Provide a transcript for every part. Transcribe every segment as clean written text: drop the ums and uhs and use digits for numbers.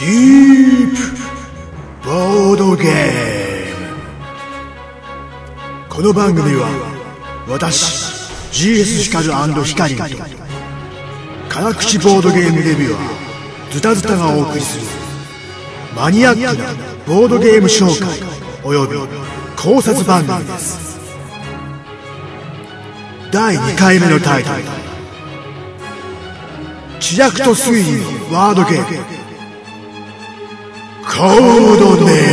ディープボードゲーム。この番組は私 GS ヒカル&ヒカリンと辛口ボードゲームレビュアーズタズタがお送りするマニアックなボードゲーム紹介および考察番組です。第2回目のタイトル、知略と推理のワードゲーム、コードネーム。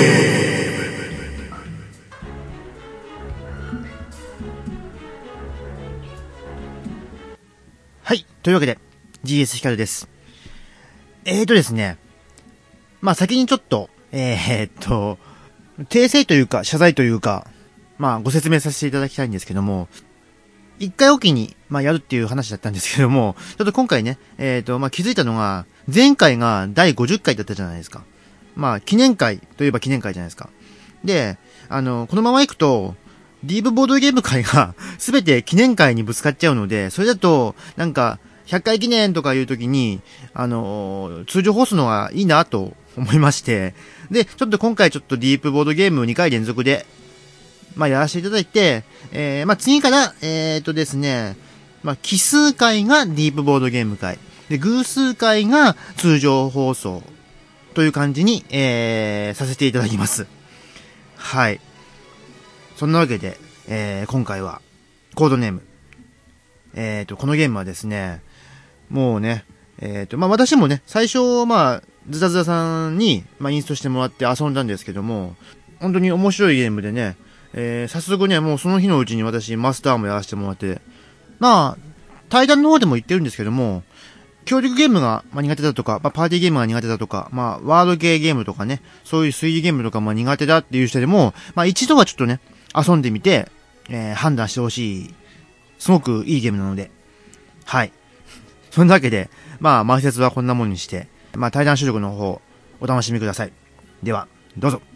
はい。というわけで、GS ヒカルです。ですね。まあ、先にちょっと、訂正というか、謝罪というか、まあ、ご説明させていただきたいんですけども、一回おきに、まあ、やるっていう話だったんですけども、ちょっと今回ね、まあ、気づいたのが、前回が第50回だったじゃないですか。まあ、記念会といえば記念会じゃないですか。で、このまま行くと、ディープボードゲーム会がすべて記念会にぶつかっちゃうので、それだと、なんか、100回記念とかいうときに、通常放送の方がいいなと思いまして、で、ちょっと今回ちょっとディープボードゲーム2回連続で、まあ、やらせていただいて、まあ、次から、ですね、まあ、奇数回がディープボードゲーム会、で、偶数回が通常放送という感じに、させていただきます。はい。そんなわけで、今回は、コードネーム。このゲームはですね、もうね、まあ、私もね、最初、まあ、ズタズタさんに、まあ、インストしてもらって遊んだんですけども、本当に面白いゲームでね、早速ね、もうその日のうちに私、マスターもやらせてもらって、まあ、対談の方でも言ってるんですけども、協力ゲームが苦手だとか、まあ、パーティーゲームが苦手だとか、まあ、ワード系ゲームとかね、そういう推理ゲームとかも苦手だっていう人でも、まあ、一度はちょっとね、遊んでみて、判断してほしい、すごくいいゲームなので、はい。そんなわけで、まあ、前説はこんなものにして、まあ、対談収録の方、お楽しみください。では、どうぞ。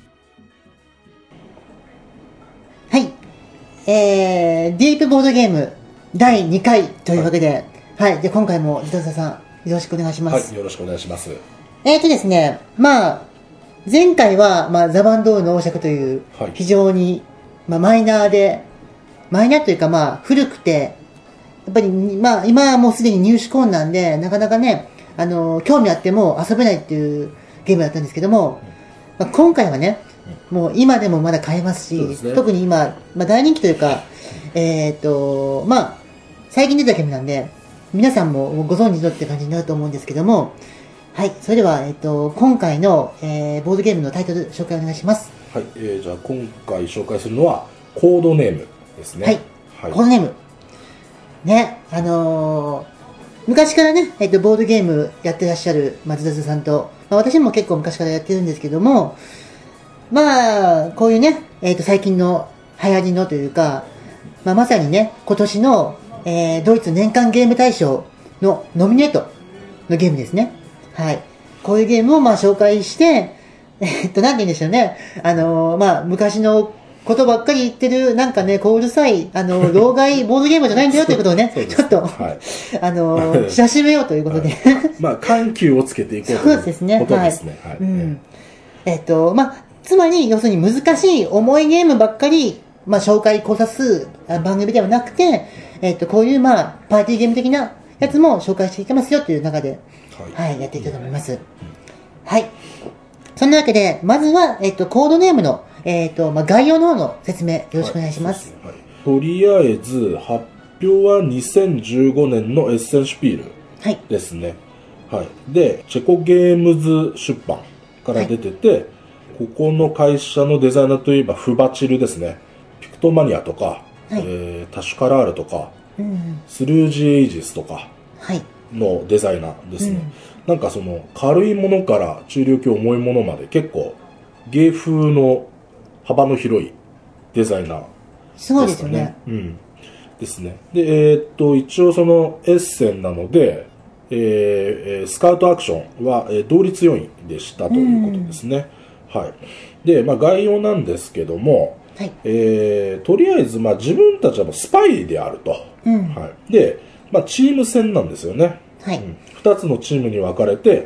はい。ディープボードゲーム第2回というわけで、はい。で、今回もズタズタさん、よろしくお願いします。 はい、よろしくお願いします。 ですね、まあ、前回は、まあ、ザ・バンドールの王爵という、非常に、まあ、マイナーというか、まあ、古くて、やっぱり、まあ、今はもうすでに入手困難で、なかなかね、興味あっても遊べないっていうゲームだったんですけども、まあ、今回はね、もう今でもまだ買えますし、ね、特に今、まあ、大人気というか、まあ、最近出たゲームなんで、皆さんもご存知のって感じになると思うんですけども、はい、それでは、今回の、ボードゲームのタイトル紹介お願いします。 はい、じゃあ今回紹介するのは、コードネームですね。 はい、はい、コードネーム。ね、昔からね、ボードゲームやってらっしゃる松田さんと、まあ、私も結構昔からやってるんですけども、まあ、こういうね、最近の流行りのというか、まあ、まさにね、今年の、ドイツ年間ゲーム大賞のノミネートのゲームですね。はい。こういうゲームをまあ紹介して、なんて言うんでしょうね。まあ、昔のことばっかり言ってる、なんかね、こううるさい、老害ボードゲームじゃないんだよということをね、ちょっと、はい、知らしめようということで。はい、 まあ、緩急をつけていこうということですね。そうですね。はい。うん。 まあ、つまり、要するに難しい重いゲームばっかり、まあ、紹介考察す番組ではなくて、こういう、まあ、パーティーゲーム的なやつも紹介していきますよという中で、はい、やっていきたいと思います。はい。そんなわけで、まずは、コードネームの、まあ、概要の方の説明、よろしくお願いします。 はい、とりあえず、発表は2015年のエッセンシュピールですね。はい。で、チェコゲームズ出版から出てて、はい、ここの会社のデザイナーといえば、フバチルですね。ピクトマニアとか、はい、タシュカラールとか、スルージエイジスとかのデザイナーですね。なんかその軽いものから中量級重いものまで結構芸風の幅の広いデザイナーですかね。 すごいですよね。 うん。ですね。で、一応そのエッセンなので、スカウトアクションは、同率4位でしたということですね。はい。で、まあ概要なんですけども、はい、とりあえず、まあ、自分たちはスパイであると。はい、で、まあ、チーム戦なんですよね。はい、2つのチームに分かれて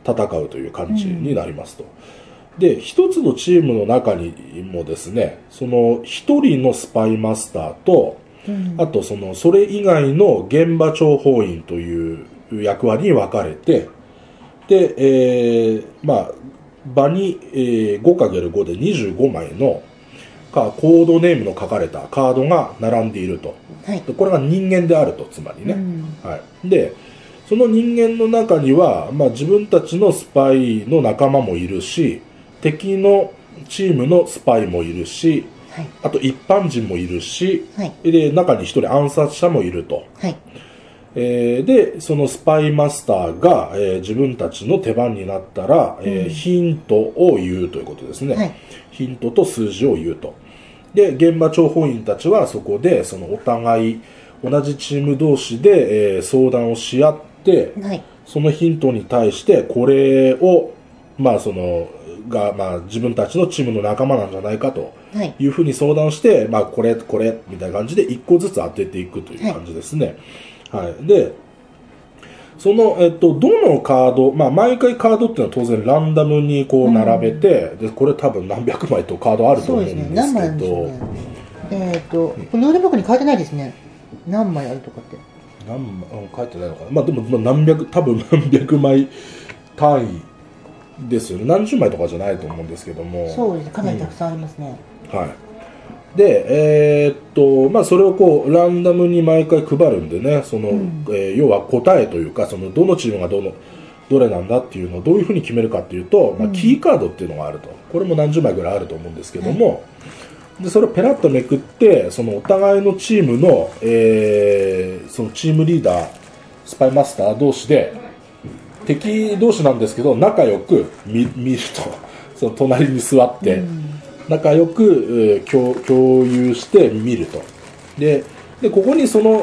戦うという感じになりますと。で、一つのチームの中にもですね、その一人のスパイマスターと、あとそれ以外の現場諜報員という役割に分かれて、で、場に、5×5 で25枚のコードネームの書かれたカードが並んでいると。はい、これが人間であると、つまりね。はい、で、その人間の中には、自分たちのスパイの仲間もいるし、敵のチームのスパイもいるし、はい、あと一般人もいるし、はい、で中に一人暗殺者もいると。はい、で、そのスパイマスターが、自分たちの手番になったら、ヒントを言うということですね。はい、ヒントと数字を言うと。で、現場諜報員たちはそこで、お互い同じチーム同士で、相談をし合って、はい、そのヒントに対して、これを、自分たちのチームの仲間なんじゃないかというふうに相談して、これみたいな感じで一個ずつ当てていくという感じですね。はい。で、どのカード、毎回カードっていうのは当然ランダムにこう並べて、で、これ多分何百枚とカードあると思うんですけど。 何枚あるんでしょうね。ノートブックに書いてないですね。何枚あるとかって。 書いてないのかな。でも多分何百枚単位ですよね。何十枚とかじゃないと思うんですけども。 そうですね。かなりたくさんありますね。 はい。で、それをこう、ランダムに毎回配るんでね、要は答えというか、どのチームがどれなんだっていうのをどういうふうに決めるかっていうと、キーカードっていうのがあると。これも何十枚ぐらいあると思うんですけども、で、それをペラッとめくって、お互いのチームの、そのチームリーダー、スパイマスター同士で、敵同士なんですけど、仲良く見ると。隣に座って、仲良く、共有して見ると。で、ここにこの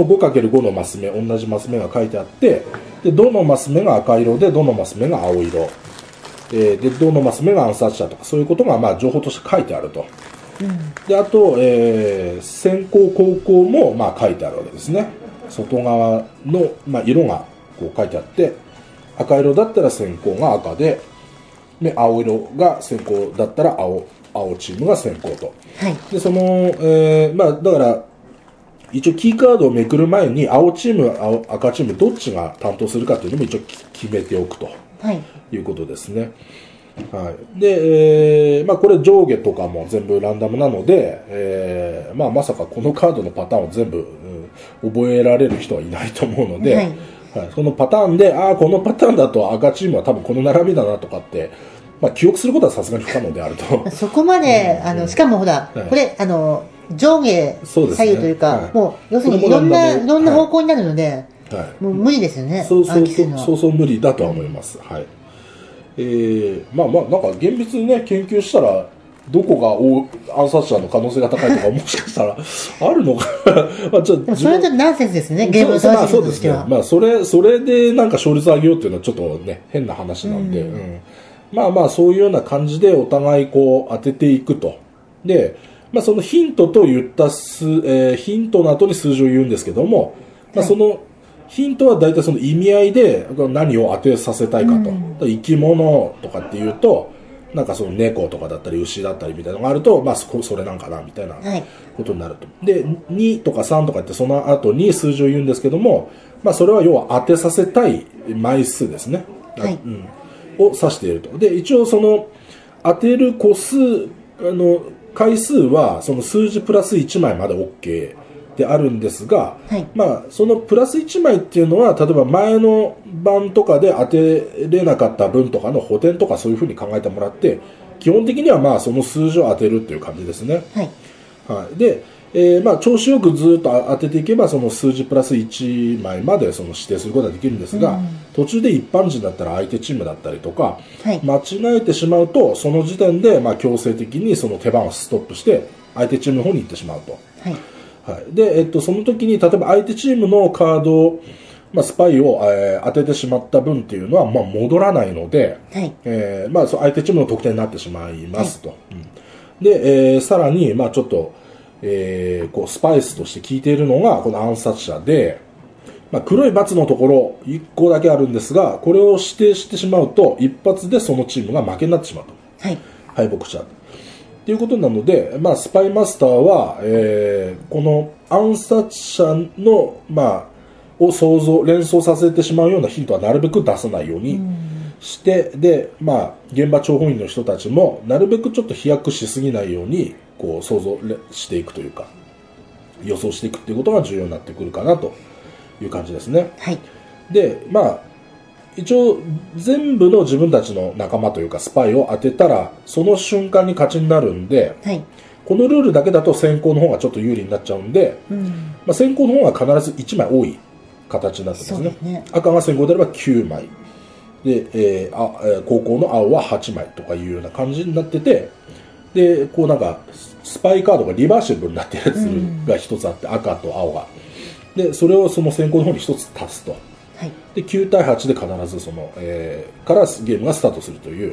5×5 のマス目、同じマス目が書いてあって、で、どのマス目が赤色で、どのマス目が青色。で、どのマス目が暗殺者とか、そういうことが、情報として書いてあると。で、あと、先攻後攻も、書いてあるわけですね。外側の、色がこう書いてあって、赤色だったら先攻が赤で、青色が先攻だったら青チームが先行と。はい。で、だから、一応キーカードをめくる前に、青チーム、赤チーム、どっちが担当するかというのも一応決めておくと。はい。いうことですね。はい。で、これ上下とかも全部ランダムなので、まさかこのカードのパターンを全部、覚えられる人はいないと思うので、はい。はい、そのパターンで、このパターンだと赤チームは多分この並びだなとかって、記憶することはさすがに不可能であると。 そこまで、しかもほら、これ、上下、左右というか、もう、要するにいろんな方向になるので、もう無理ですよね。 そう無理だとは思います。はい。なんか厳密にね、研究したら、どこが暗殺者の可能性が高いとか、もしかしたら、あるのかな。 それはちょっとナンセンスですね、ゲームの正しいとしては。 それでなんか勝率上げようっていうのはちょっとね、変な話なんで、そういうような感じでお互いこう当てていくと。で、そのヒントと言ったヒントの後に数字を言うんですけども、そのヒントは大体その意味合いで何を当てさせたいかと。生き物とかっていうと、なんかその猫とかだったり牛だったりみたいなのがあると、それなんかなみたいなことになると。で、2とか3とかってその後に数字を言うんですけども、それは要は当てさせたい枚数ですね。はい。を指していると。で、一応その当てる個数、回数はその数字プラス1枚まで OK であるんですが、はい、そのプラス1枚っていうのは、例えば前の番とかで当てれなかった分とかの補填とかそういうふうに考えてもらって、基本的にはその数字を当てるっていう感じですね。はい。はい。で、調子よくずっと当てていけば、その数字プラス1枚までその指定することができるんですが、途中で一般人だったら相手チームだったりとか、はい、間違えてしまうと、その時点で強制的にその手番をストップして、相手チームの方に行ってしまうと。はい。はい。で、その時に、例えば相手チームのカードを、スパイを、当ててしまった分っていうのは、戻らないので、はい。相手チームの得点になってしまいますと。はい、で、さらに、ちょっと、こうスパイスとして効いているのがこの暗殺者で、 黒い×のところ1個だけあるんですが、これを指定してしまうと一発でそのチームが負けになってしまうと、敗北しちゃうということなので、スパイマスターは、この暗殺者の、を連想させてしまうようなヒントはなるべく出さないようにして、で、現場諜報員の人たちもなるべくちょっと飛躍しすぎないようにこう想像していくというか予想していくっていうことが重要になってくるかなという感じですね。で、一応全部の自分たちの仲間というかスパイを当てたらその瞬間に勝ちになるんで、このルールだけだと先行の方がちょっと有利になっちゃうんで、先行の方が必ず1枚多い形になってますね。赤が先行であれば9枚で、後攻の青は8枚とかいうような感じになってて、でこうなんかスパイカードがリバーシブルになってるやつが一つあって、赤と青がでそれをその先行の方に一つ足すと、で9対8で必ずその、からゲームがスタートするという、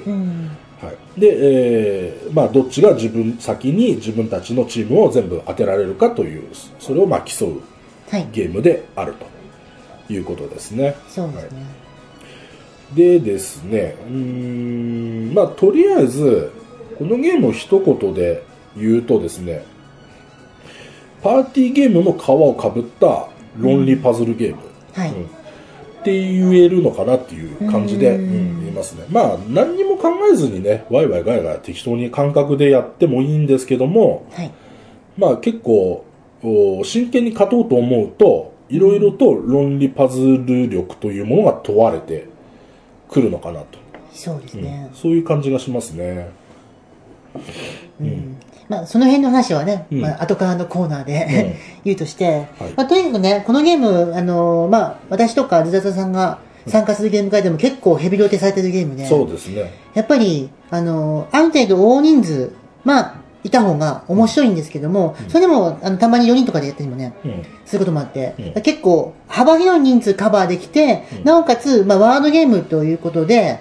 で、どっちが先に自分たちのチームを全部当てられるかというそれを競うゲームであるということですね。 そうですね。 でですね、とりあえずこのゲームを一言で言うとですね、パーティーゲームの皮をかぶった論理パズルゲーム、って言えるのかなっていう感じで、言いますね。何にも考えずにね、ワイワイガヤガヤ適当に感覚でやってもいいんですけども、結構真剣に勝とうと思うといろいろと論理パズル力というものが問われてくるのかなと。 そうですね。 そういう感じがしますね。 その辺の話はね、後からのコーナーで言うとして、とにかくね、このゲーム、私とかズザザさんが参加するゲーム会でも結構ヘビロテされてるゲームで、 そうですね。 やっぱり、ある程度大人数、いた方が面白いんですけども、それでも、たまに4人とかでやったりもね、することもあって、結構幅広い人数カバーできて、なおかつ、ワードゲームということで、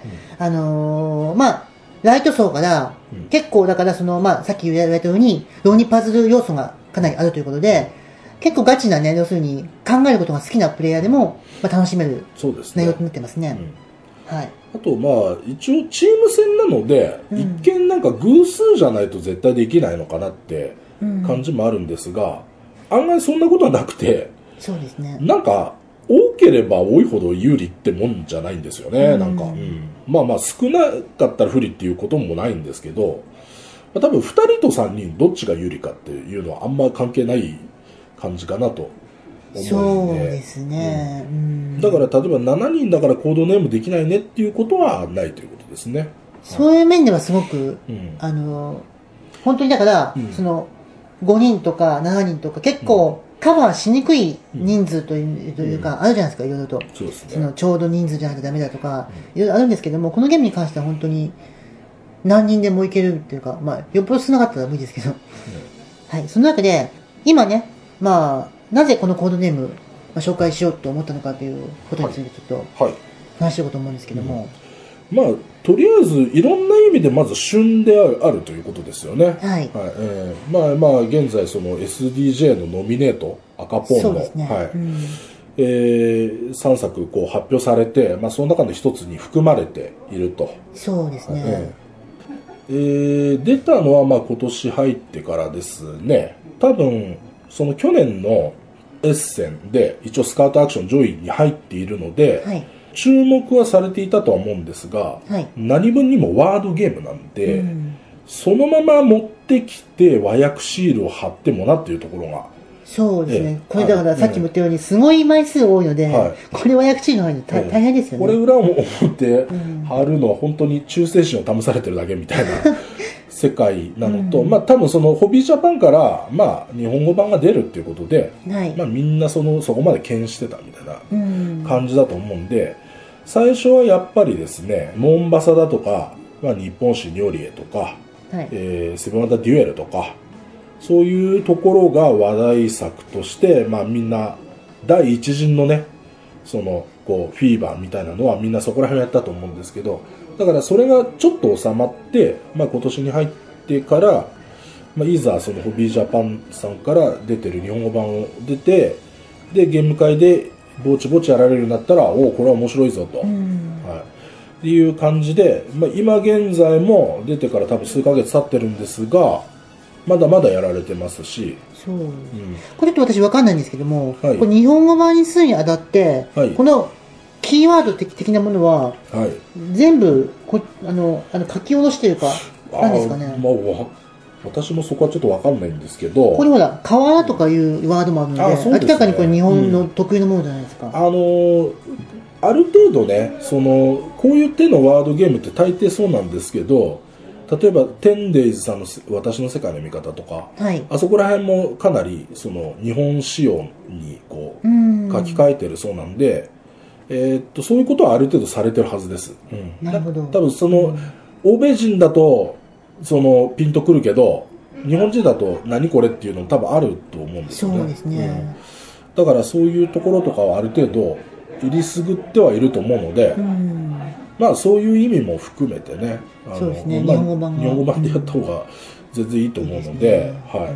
ライト層から、結構だからさっき言われたように、論理パズル要素がかなりあるということで、結構ガチなね、要するに考えることが好きなプレイヤーでも、楽しめる内容になってますね。 あと一応チーム戦なので、一見なんか偶数じゃないと絶対できないのかなって感じもあるんですが、案外そんなことはなくて、 そうですね。 なんか多ければ多いほど有利ってもんじゃないんですよね。なんか、少なかったら不利っていうこともないんですけど、多分2人と3人どっちが有利かっていうのはあんま関係ない感じかなと思うんで。そうですね。 だから例えば7人だからコードネームできないねっていうことはないということですね。 そういう面ではすごく、本当にだから、その5人とか7人とか結構、カバーしにくい人数というか、あるじゃないですか、いろいろと。 そうですね。 そのちょうど人数じゃなきゃダメだとか、いろいろあるんですけども、このゲームに関しては本当に何人でもいけるっていうか、よっぽど少なかったら無理ですけど。その中で、今ね、なぜこのコードネーム、紹介しようと思ったのかということについてちょっと話しようと思うんですけども。 とりあえずいろんな意味でまず旬であるということですよね。現在その SDJ のノミネート赤ポンの、3作こう発表されて、その中の一つに含まれていると。 そうですね。 出たのは今年入ってからですね。多分その去年のエッセンで一応スカウトアクション上位に入っているので、注目はされていたとは思うんですが、何分にもワードゲームなんで、そのまま持ってきて和訳シールを貼ってもなっていうところが、 そうですね。これだからさっきも言ったようにすごい枚数多いので、これ和訳シールの方に大変ですよね。 これ裏を持って貼るのは本当に忠誠心を試されてるだけみたいな世界なのと、多分そのホビージャパンから日本語版が出るっていうことで、みんなそこまで懸念してたみたいな感じだと思うんで、最初はやっぱりですね、モンバサだとか、日本史ニョリエとか、セブンワンダーデュエルとか、そういうところが話題作として、みんな第一陣のね、そのこうフィーバーみたいなのはみんなそこら辺やったと思うんですけど、だからそれがちょっと収まって、今年に入ってから、いざそのホビージャパンさんから出てる日本語版を出て、でゲーム会でぼちぼちやられるようになったら、おお、これは面白いぞと。はい。っていう感じで、今現在も出てから多分数ヶ月経ってるんですが、まだまだやられてますし。 そう。これって私わかんないんですけども、 はい、 これ日本語版にするにあたって、はい、このキーワード的なものは、はい、全部書き下ろしというか、何ですかね。 私もそこはちょっとわかんないんですけど。 これほら、河原とかいうワードもあるので、明らかにこれ日本の得意のものじゃないですか。 ある程度ね、こういう手のワードゲームって大抵そうなんですけど、例えば 10days さんの私の世界の見方とか、はい、あそこら辺もかなり日本仕様にこう書き換えてるそうなんで、そういうことはある程度されてるはずです。 なるほど。 多分欧米人だとピンとくるけど、日本人だと何これっていうのも多分あると思うんですよね。 そうですね。 だからそういうところとかはある程度入りすぐってはいると思うので、まあそういう意味も含めてね、 そうですね、日本語版でやった方が全然いいと思うので、はい。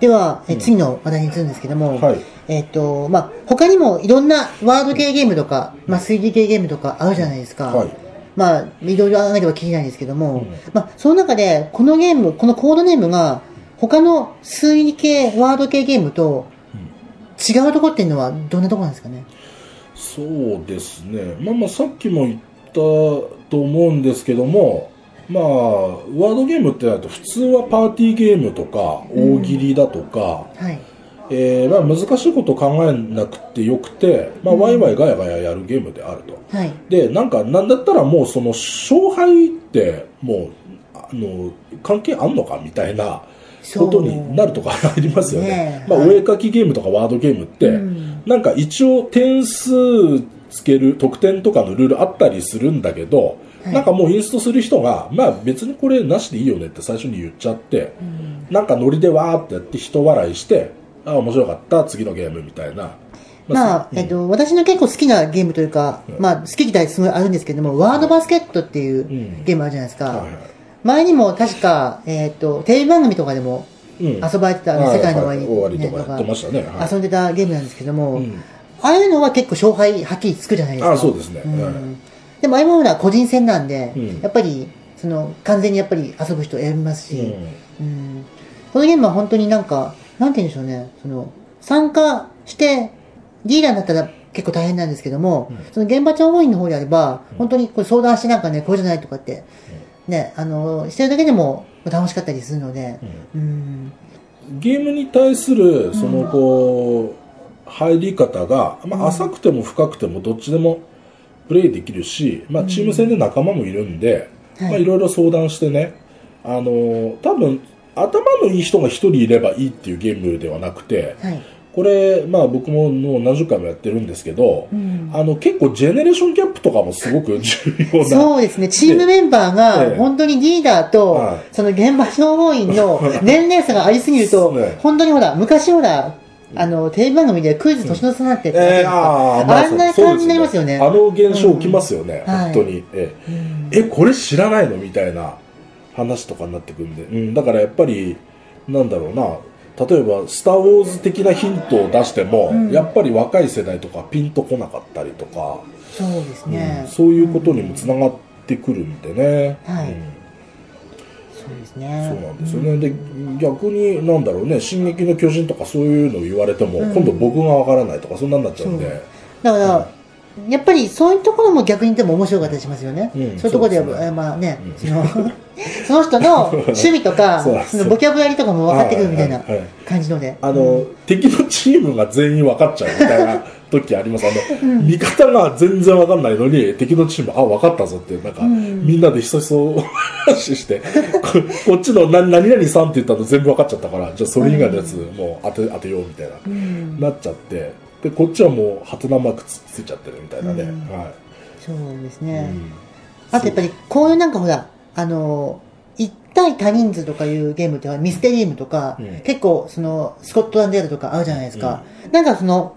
では、次の話題に移るんですけども、はい、他にもいろんなワード系ゲームとか、3D 系ゲームとかあるじゃないですか。はい。いろいろあらなければ聞けないんですけども、その中で、このコードネームが、他の推理系、ワード系ゲームと違うところっていうのはどんなところなんですかね。 そうですね。さっきも言ったと思うんですけども、ワードゲームってなると普通はパーティーゲームとか大喜利だとか、難しいことを考えなくてよくて、ワイワイガヤガヤやるゲームであると。はい、で、なんだったらもうその勝敗ってもう関係あんのかみたいなことになるとかありますよね。お絵かきゲームとかワードゲームって、なんか一応点数つける得点とかのルールあったりするんだけど、なんかもうインストする人が、別にこれなしでいいよねって最初に言っちゃって、なんかノリでわーってやって人笑いして、面白かった、次のゲームみたいな。 私の結構好きなゲームというか、好き嫌いすごいあるんですけども、ワードバスケットっていうゲームあるじゃないですか。前にも確か、テレビ番組とかでも遊ばれてた、世界の終わりとか遊んでたゲームなんですけども、ああいうのは結構勝敗はっきりつくじゃないですか。 そうですね。 でもああいうものは個人戦なんで、やっぱり完全にやっぱり遊ぶ人選びますし、このゲームは本当になんて言うんでしょうね、参加してリーダーになったら結構大変なんですけども、現場調合員の方であれば、本当にこれ相談してこうじゃないとかって、ね、してるだけでも楽しかったりするので、 ゲームに対する入り方が、浅くても深くてもどっちでもプレイできるし、チーム戦で仲間もいるんで、いろいろ相談してね、多分頭のいい人が一人いればいいっていうゲームではなくて、これ、僕も何十回もやってるんですけど、結構ジェネレーションギャップとかもすごく重要な。 そうですね。チームメンバーが、本当にリーダーと、現場消防員の年齢差がありすぎると、本当に昔テレビ番組でクイズ年の差なんて、あんな感じになりますよね。 現象起きますよね、本当に。これ知らないのみたいな話とかになってくるんで。だからやっぱり、なんだろうな、例えばスター・ウォーズ的なヒントを出しても、やっぱり若い世代とかピンとこなかったりとか、 そうですね、 そういうことにもつながってくるんでね。 そうですね。 そうなんですよね。で、逆になんだろうね、進撃の巨人とかそういうのを言われても、今度僕がわからないとかそんなになっちゃうんで。 だから、やっぱりそういうところも逆にでも面白かったりしますよね。そういうところで、その人の趣味とか、ボキャブラリーとかも分かってくるみたいな感じので。 敵のチームが全員分かっちゃうみたいな時あります。味方が全然分かんないのに、敵のチーム、分かったぞって、みんなでひそひそ話して、こっちの何々さんって言ったの全部分かっちゃったから、じゃあそれ以外のやつもう当てようみたいな、なっちゃって、で、こっちはもうハテナマークついちゃってるみたいなね。 そうですね。あとやっぱり、こういう一対多人数とかいうゲームってミステリームとか、結構スコットランドヤードとかあるじゃないですか。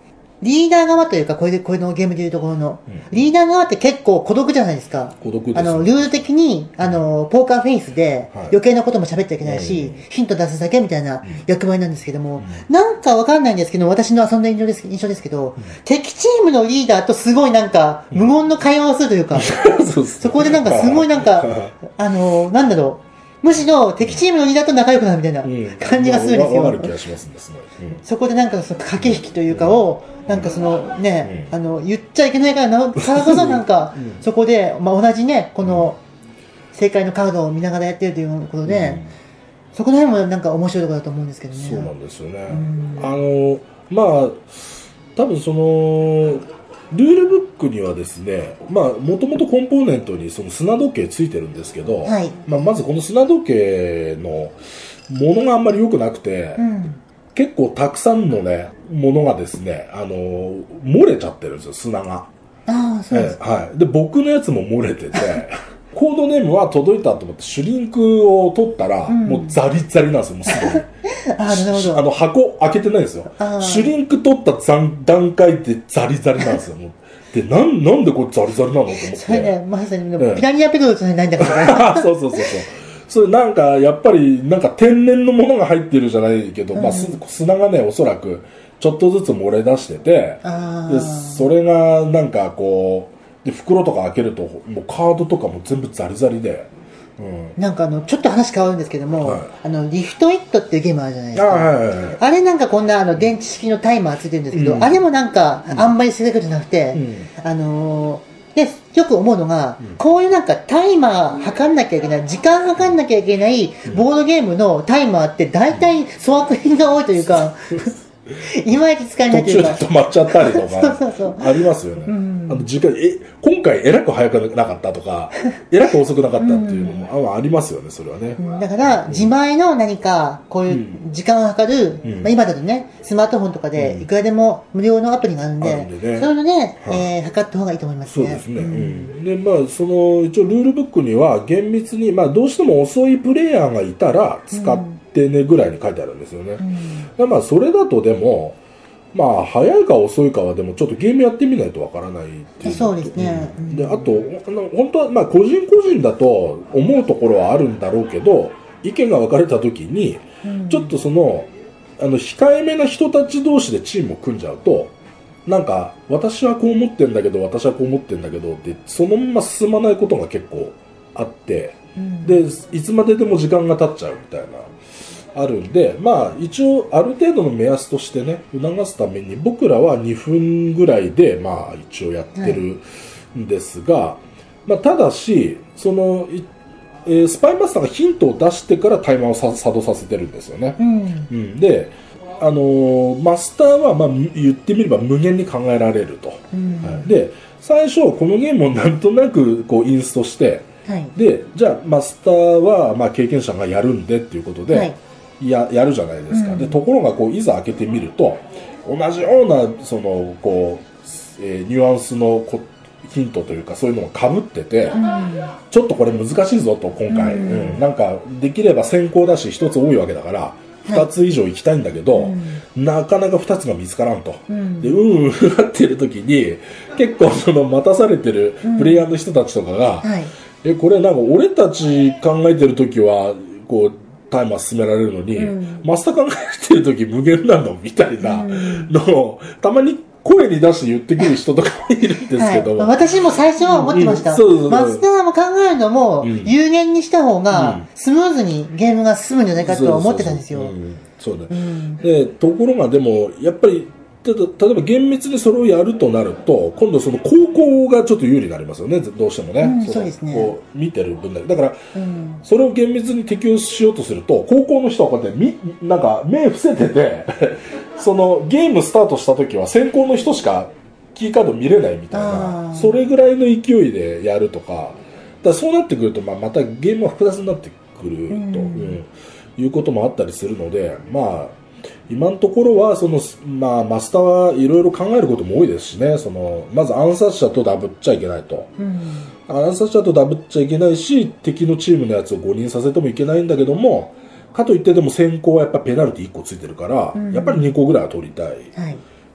リーダー側というか、これのゲームでいうところの、リーダー側って結構孤独じゃないですか。 孤独です、ね。 ルール的に、ポーカーフェイスで、余計なことも喋っちゃいけないし、ヒント出すだけみたいな役割なんですけども、なんかわかんないんですけど、私の遊んだ印象ですけど、敵チームのリーダーとすごいなんか、無言の会話をするというか、そこでなんかすごいなんか、なんだろう、むしろ敵チームのリーダーと仲良くなるみたいな感じがするんですよ。 わかる気がしますね、すごい。 そこでなんかその駆け引きというかを、なんかそのね、言っちゃいけないからこそなんか、そこで、まあ同じね、この、正解のカードを見ながらやってるということで、そこら辺もなんか面白いところだと思うんですけどね。 そうなんですよね。まあ、多分その、ルールブックにはですね、まあ、もともとコンポーネントにその砂時計ついてるんですけど、はい、まあ、まずこの砂時計のものがあんまり良くなくて、結構たくさんのね、ものがですね、漏れちゃってるんですよ、砂が。 ああ、そうですか。 はい。で、僕のやつも漏れてて、コードネームは届いたと思ってシュリンクを取ったら、もうザリザリなんですよ、もうすでに。 なるほど。 箱開けてないんですよ。シュリンク取った段階でザリザリなんですよ。で、なんでこれザリザリなのと思って。 それね、まさに、ピラニアペドロじゃないんだからね。 そう。それなんか、やっぱり、なんか天然のものが入ってるじゃないけど、まあ、砂がね、おそらく、ちょっとずつ漏れ出してて、で、それが、なんかこう、で、袋とか開けると、もうカードとかも全部ザリザリで、 なんかちょっと話変わるんですけども、リフトイットっていうゲームあるじゃないですか。あれなんかこんな電池式のタイマーついてるんですけど、あれもなんかあんまり正確じゃなくて、で、よく思うのが、こういうなんかタイマー測んなきゃいけない、時間測んなきゃいけないボードゲームのタイマーって大体粗悪品が多いというか、いまいち使えないというか。 途中で止まっちゃったりとか、ありますよね。時間、今回えらく早くなかったとか、えらく遅くなかったっていうのもありますよね、それはね。 だから、自前の何か、こういう時間を測る、今だとね、スマートフォンとかでいくらでも無料のアプリがあるんで、そういうので、測った方がいいと思いますね。 そうですね。で、まあ、一応ルールブックには厳密に、まあ、どうしても遅いプレイヤーがいたら使ってねぐらいに書いてあるんですよね。まあ、それだとでも、まあ、早いか遅いかはでもちょっとゲームやってみないとわからないっていう。 そうですね。 で、あと、本当は、まあ、個人個人だと思うところはあるんだろうけど、意見が分かれた時に、ちょっとその、控えめな人たち同士でチームを組んじゃうと、なんか、私はこう思ってんだけど、私はこう思ってんだけどって、そのまま進まないことが結構あって、で、いつまででも時間が経っちゃうみたいな。あるんで、まあ一応ある程度の目安としてね、促すために僕らは2分ぐらいでまあ一応やってるんですが、まあただし、その、スパイマスターがヒントを出してからタイマーを作動させてるんですよね。で、マスターはまあ言ってみれば無限に考えられると。で、最初このゲームをなんとなくこうインストして、で、じゃあマスターはまあ経験者がやるんでっていうことで、やるじゃないですか。で、ところがこういざ開けてみると同じようなそのこう、ニュアンスのヒントというかそういうのが被ってて、ちょっとこれ難しいぞと今回、なんかできれば先行だし一つ多いわけだから2つ以上行きたいんだけど、なかなか2つが見つからんと、でなってる時に結構その待たされてるプレイヤーの人たちとかが、これなんか俺たち考えてる時はこうタイマー進められるのに、マスター考えてる時無限なのみたいなのをたまに声に出して言ってくる人とかもいるんですけど、 私も最初は思ってました。マスターも考えるのも有限にした方がスムーズにゲームが進むんじゃないかと思ってたんですよ。 そうね。で、ところがでもやっぱり例えば厳密にそれをやるとなると今度その高校がちょっと有利になりますよね、どうしてもね。 そうですね。 こう見てる分だから、それを厳密に適用しようとすると高校の人はこうやってなんか目伏せててそのゲームスタートした時は先行の人しかキーカード見れないみたいな、それぐらいの勢いでやるとか、だからそうなってくると、またゲームは複雑になってくると、いうこともあったりするので、まあ今のところはその、まあ、マスターはいろいろ考えることも多いですしね、そのまず暗殺者とダブっちゃいけないと、暗殺者とダブっちゃいけないし敵のチームのやつを5人させてもいけないんだけども、かといってでも先行はやっぱペナルティ1個ついてるから、やっぱり2個ぐらいは取りたい、って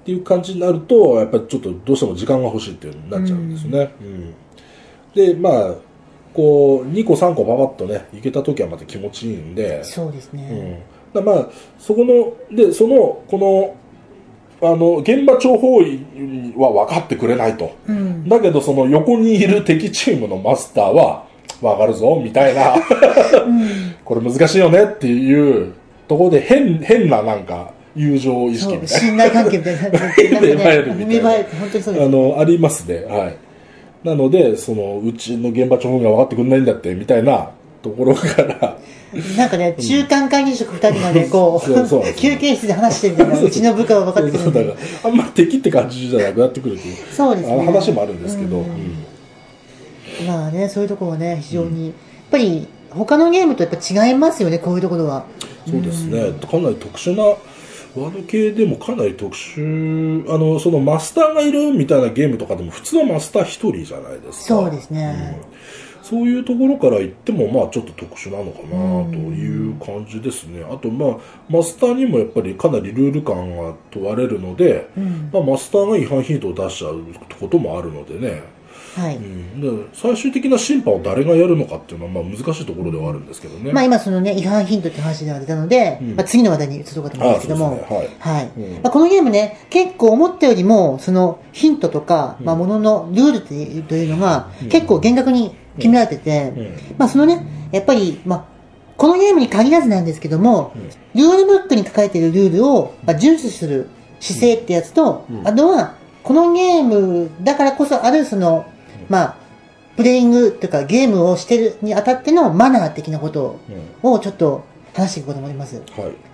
っていう感じになると、やっぱりちょっとどうしても時間が欲しいっていうのになっちゃうんですね。で、まあ、こう、2個3個パパッとね、いけた時はまた気持ちいいんで。 そうですね。 だまあ、そこの、で、この、現場諜報員は分かってくれないと。だけど、その横にいる敵チームのマスターは、分かるぞ、みたいな。これ難しいよねっていうところで、変ななんか、友情意識みたいな。 信頼関係みたいな。 芽生えるみたいな。 本当にそうですね。 ありますね。はい。なので、うちの現場諜報員が分かってくれないんだって、みたいなところから、 なんかね、中間管理職2人がね、こう、休憩室で話してるみたいな、うちの部下は分かってくれない。 だからあんま敵って感じじゃなくなってくるっていう、 そうですね。 話もあるんですけど。 まあね、そういうところはね、非常に、やっぱり、他のゲームとやっぱ違いますよね、こういうところは。 そうですね。かなり特殊な、ワード系でもかなり特殊、そのマスターがいるみたいなゲームとかでも普通はマスター一人じゃないですか。 そうですね。 そういうところから言っても、まあちょっと特殊なのかなという感じですね。あと、まあ、マスターにもやっぱりかなりルール感が問われるので、まあマスターが違反ヒントを出しちゃうこともあるのでね。はい。で最終的な審判を誰がやるのかっていうのは、まあ難しいところではあるんですけどね。 まあ今そのね、違反ヒントって話が出たので、まあ次の話題に移ろうかと思うんですけども、はい。まあこのゲームね、結構思ったよりも、そのヒントとか、まあもののルールというのが、結構厳格に決められてて、まあそのね、やっぱり、まあ、このゲームに限らずなんですけども、ルールブックに書かれているルールを、まあ、遵守する姿勢ってやつと、あとは、このゲームだからこそあるその、まあ、プレイングというかゲームをしてるにあたってのマナー的なことをちょっと話していこうと思います。はい。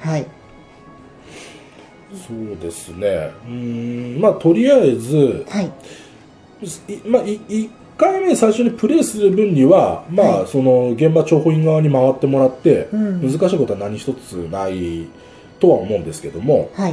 はい。 そうですね。まあとりあえず、はい。まあ1回目最初にプレイする分には、まあその現場諜報員側に回ってもらって、難しいことは何一つないとは思うんですけども、はい。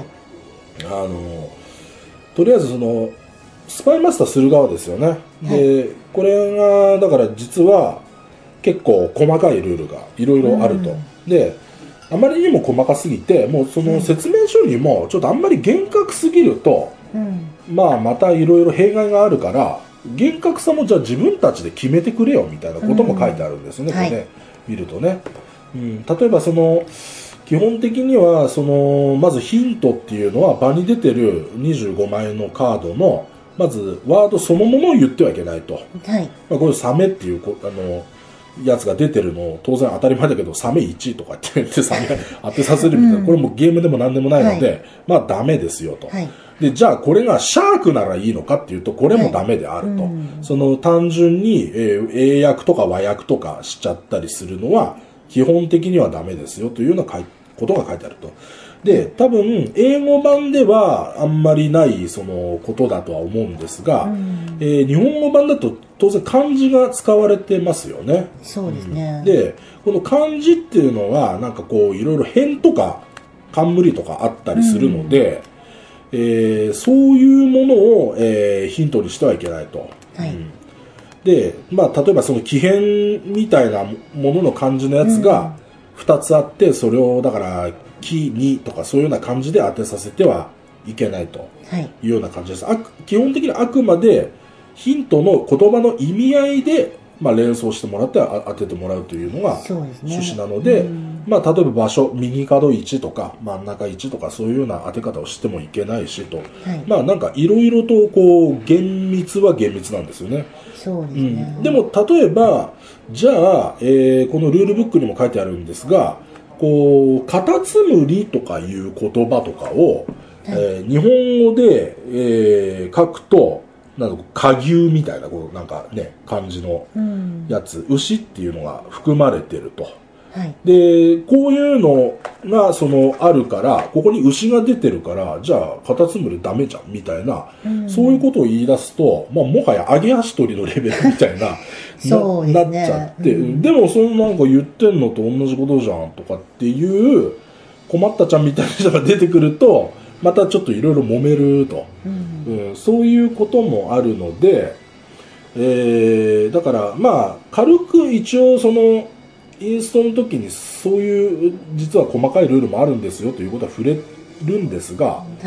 とりあえずそのスパイマスターする側ですよね。はい、でこれがだから実は結構細かいルールがいろいろあると。であまりにも細かすぎてもうその説明書にもちょっとあんまり厳格すぎると、まあまたいろいろ弊害があるから厳格さもじゃあ自分たちで決めてくれよみたいなことも書いてあるんですね、これね、見るとね、例えばその基本的にはそのまずヒントっていうのは場に出てる25枚のカードのまずワードそのものを言ってはいけないと、まあ、これサメっていうやつが出てるの当然当たり前だけどサメ1とかって言ってサメ当てさせるみたいな、これもゲームでも何でもないので、まあダメですよと、でじゃあこれがシャークならいいのかっていうとこれもダメであると、その単純に、英訳とか和訳とかしちゃったりするのは基本的にはダメですよというようなことが書いてあると。で多分英語版ではあんまりないそのことだとは思うんですが、日本語版だと当然漢字が使われてますよね。 そうですね。 でこの漢字っていうのはなんかこういろいろ変とか冠とかあったりするので、そういうものを、ヒントにしてはいけないと。で、まあ例えばその奇変みたいなものの漢字のやつが2つあって、それをだから木にとかそういうような感じで当てさせてはいけないというような感じです。基本的にあくまでヒントの言葉の意味合いで、まあ、連想してもらって当ててもらうというのが趣旨なので、まあ、例えば場所右角1とか真ん中1とかそういうような当て方をしてもいけないしと、まあなんかいろいろとこう厳密は厳密なんですよね。 そうですね。 でも例えばじゃあ、このルールブックにも書いてあるんですが、こうカタツムリとかいう言葉とかを、日本語で、書くとなんか下牛みたいなこうなんかね漢字のやつ、牛っていうのが含まれてると。でこういうのがそのあるからここに牛が出てるからじゃあカタツムリダメじゃんみたいな、そういうことを言い出すと、まあ、もはや揚げ足取りのレベルみたいななっちゃって、でもそのなんか言ってんのと同じことじゃんとかっていう困ったちゃんみたいな人が出てくるとまたちょっといろいろ揉めると、そういうこともあるので、だからまあ軽く一応そのインストの時にそういう実は細かいルールもあるんですよということは触れるんですが、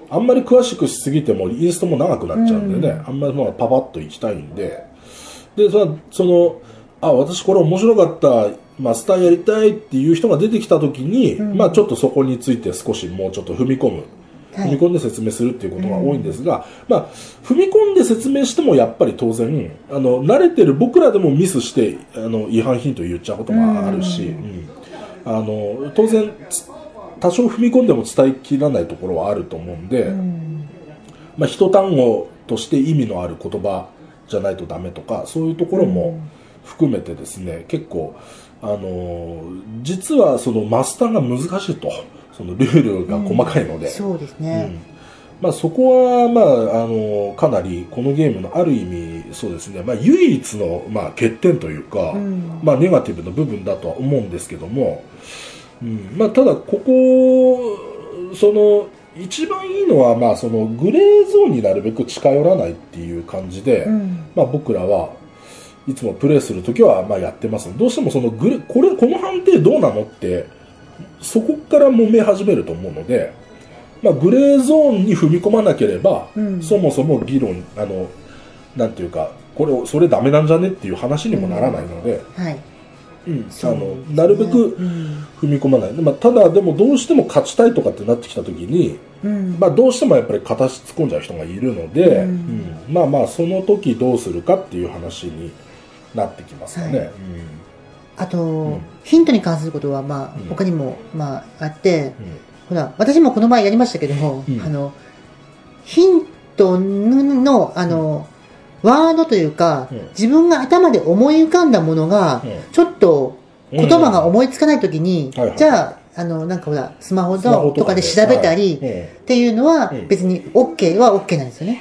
あんまり詳しくしすぎてもインストも長くなっちゃうんでね、あんまりまあパパッといきたいんで、で、私これ面白かった、マスターやりたいっていう人が出てきた時に、まあちょっとそこについて少しもうちょっと踏み込んで説明するっていうことが多いんですが、まあ踏み込んで説明してもやっぱり当然、慣れてる僕らでもミスして、違反ヒント言っちゃうこともあるし、当然、多少踏み込んでも伝えきらないところはあると思うんで、まあ一単語として意味のある言葉じゃないとダメとか、そういうところも含めてですね、結構、実はそのマスターが難しいと。そのルールが細かいので、 そうですね、 まあ、そこは、まあ、かなりこのゲームのある意味そうですね、まあ、唯一の、まあ、欠点というか、まあ、ネガティブな部分だとは思うんですけども、まあ、ただここ一番いいのは、まあ、そのグレーゾーンになるべく近寄らないっていう感じで、まあ、僕らはいつもプレイするときはまあやってます。どうしてもこの判定どうなのってそこから揉め始めると思うので、まあ、グレーゾーンに踏み込まなければ、そもそも議論なんていうかそれダメなんじゃねっていう話にもならないので、なるべく踏み込まない、まあ、ただでもどうしても勝ちたいとかってなってきた時に、まあ、どうしてもやっぱり片足突っ込んじゃう人がいるので、まあまあその時どうするかっていう話になってきますかね。 あと、ヒントに関することは、まあ、他にも、まあ、あって、ほら、私もこの前やりましたけども、ヒントの、ワードというか、自分が頭で思い浮かんだものが、ちょっと言葉が思いつかないときに、じゃあ、なんかほら、スマホとかで調べたりっていうのは、別に OK は OK なんですよね。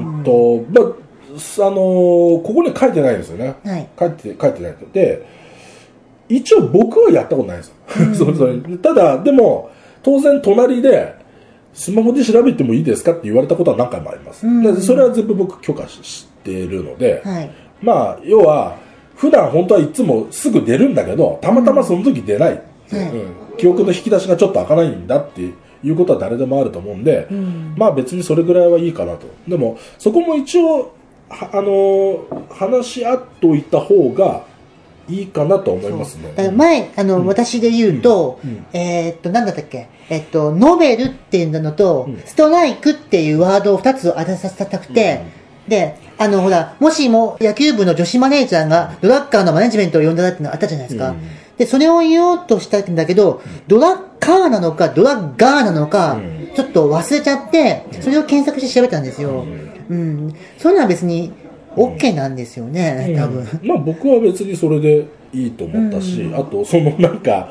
ここに書いてないんですよね。書いてないと。で、一応僕はやったことないですよ。ただ、でも、当然隣で、スマホで調べてもいいですかって言われたことは何回もあります。でそれは全部僕許可しているので、まあ、要は、普段本当はいつもすぐ出るんだけど、たまたまその時出ない。記憶の引き出しがちょっと開かないんだっていうことは誰でもあると思うんで、まあ別にそれぐらいはいいかなと。でも、そこも一応、話し合っといた方がいいかなと思いますね。 前、私で言うと、なんだったっけ、ノベルっていうのと、ストライクっていうワードを2つ当てさせたくて、で、ほら、もしも野球部の女子マネージャーがドラッカーのマネジメントを呼んだってのあったじゃないですか。で、それを言おうとしたんだけど、ドラッカーなのか、ドラッガーなのか、ちょっと忘れちゃって、それを検索して調べたんですよ。そういうのは別に OK なんですよね、多分。 まあ僕は別にそれでいいと思ったし、あと、なんか、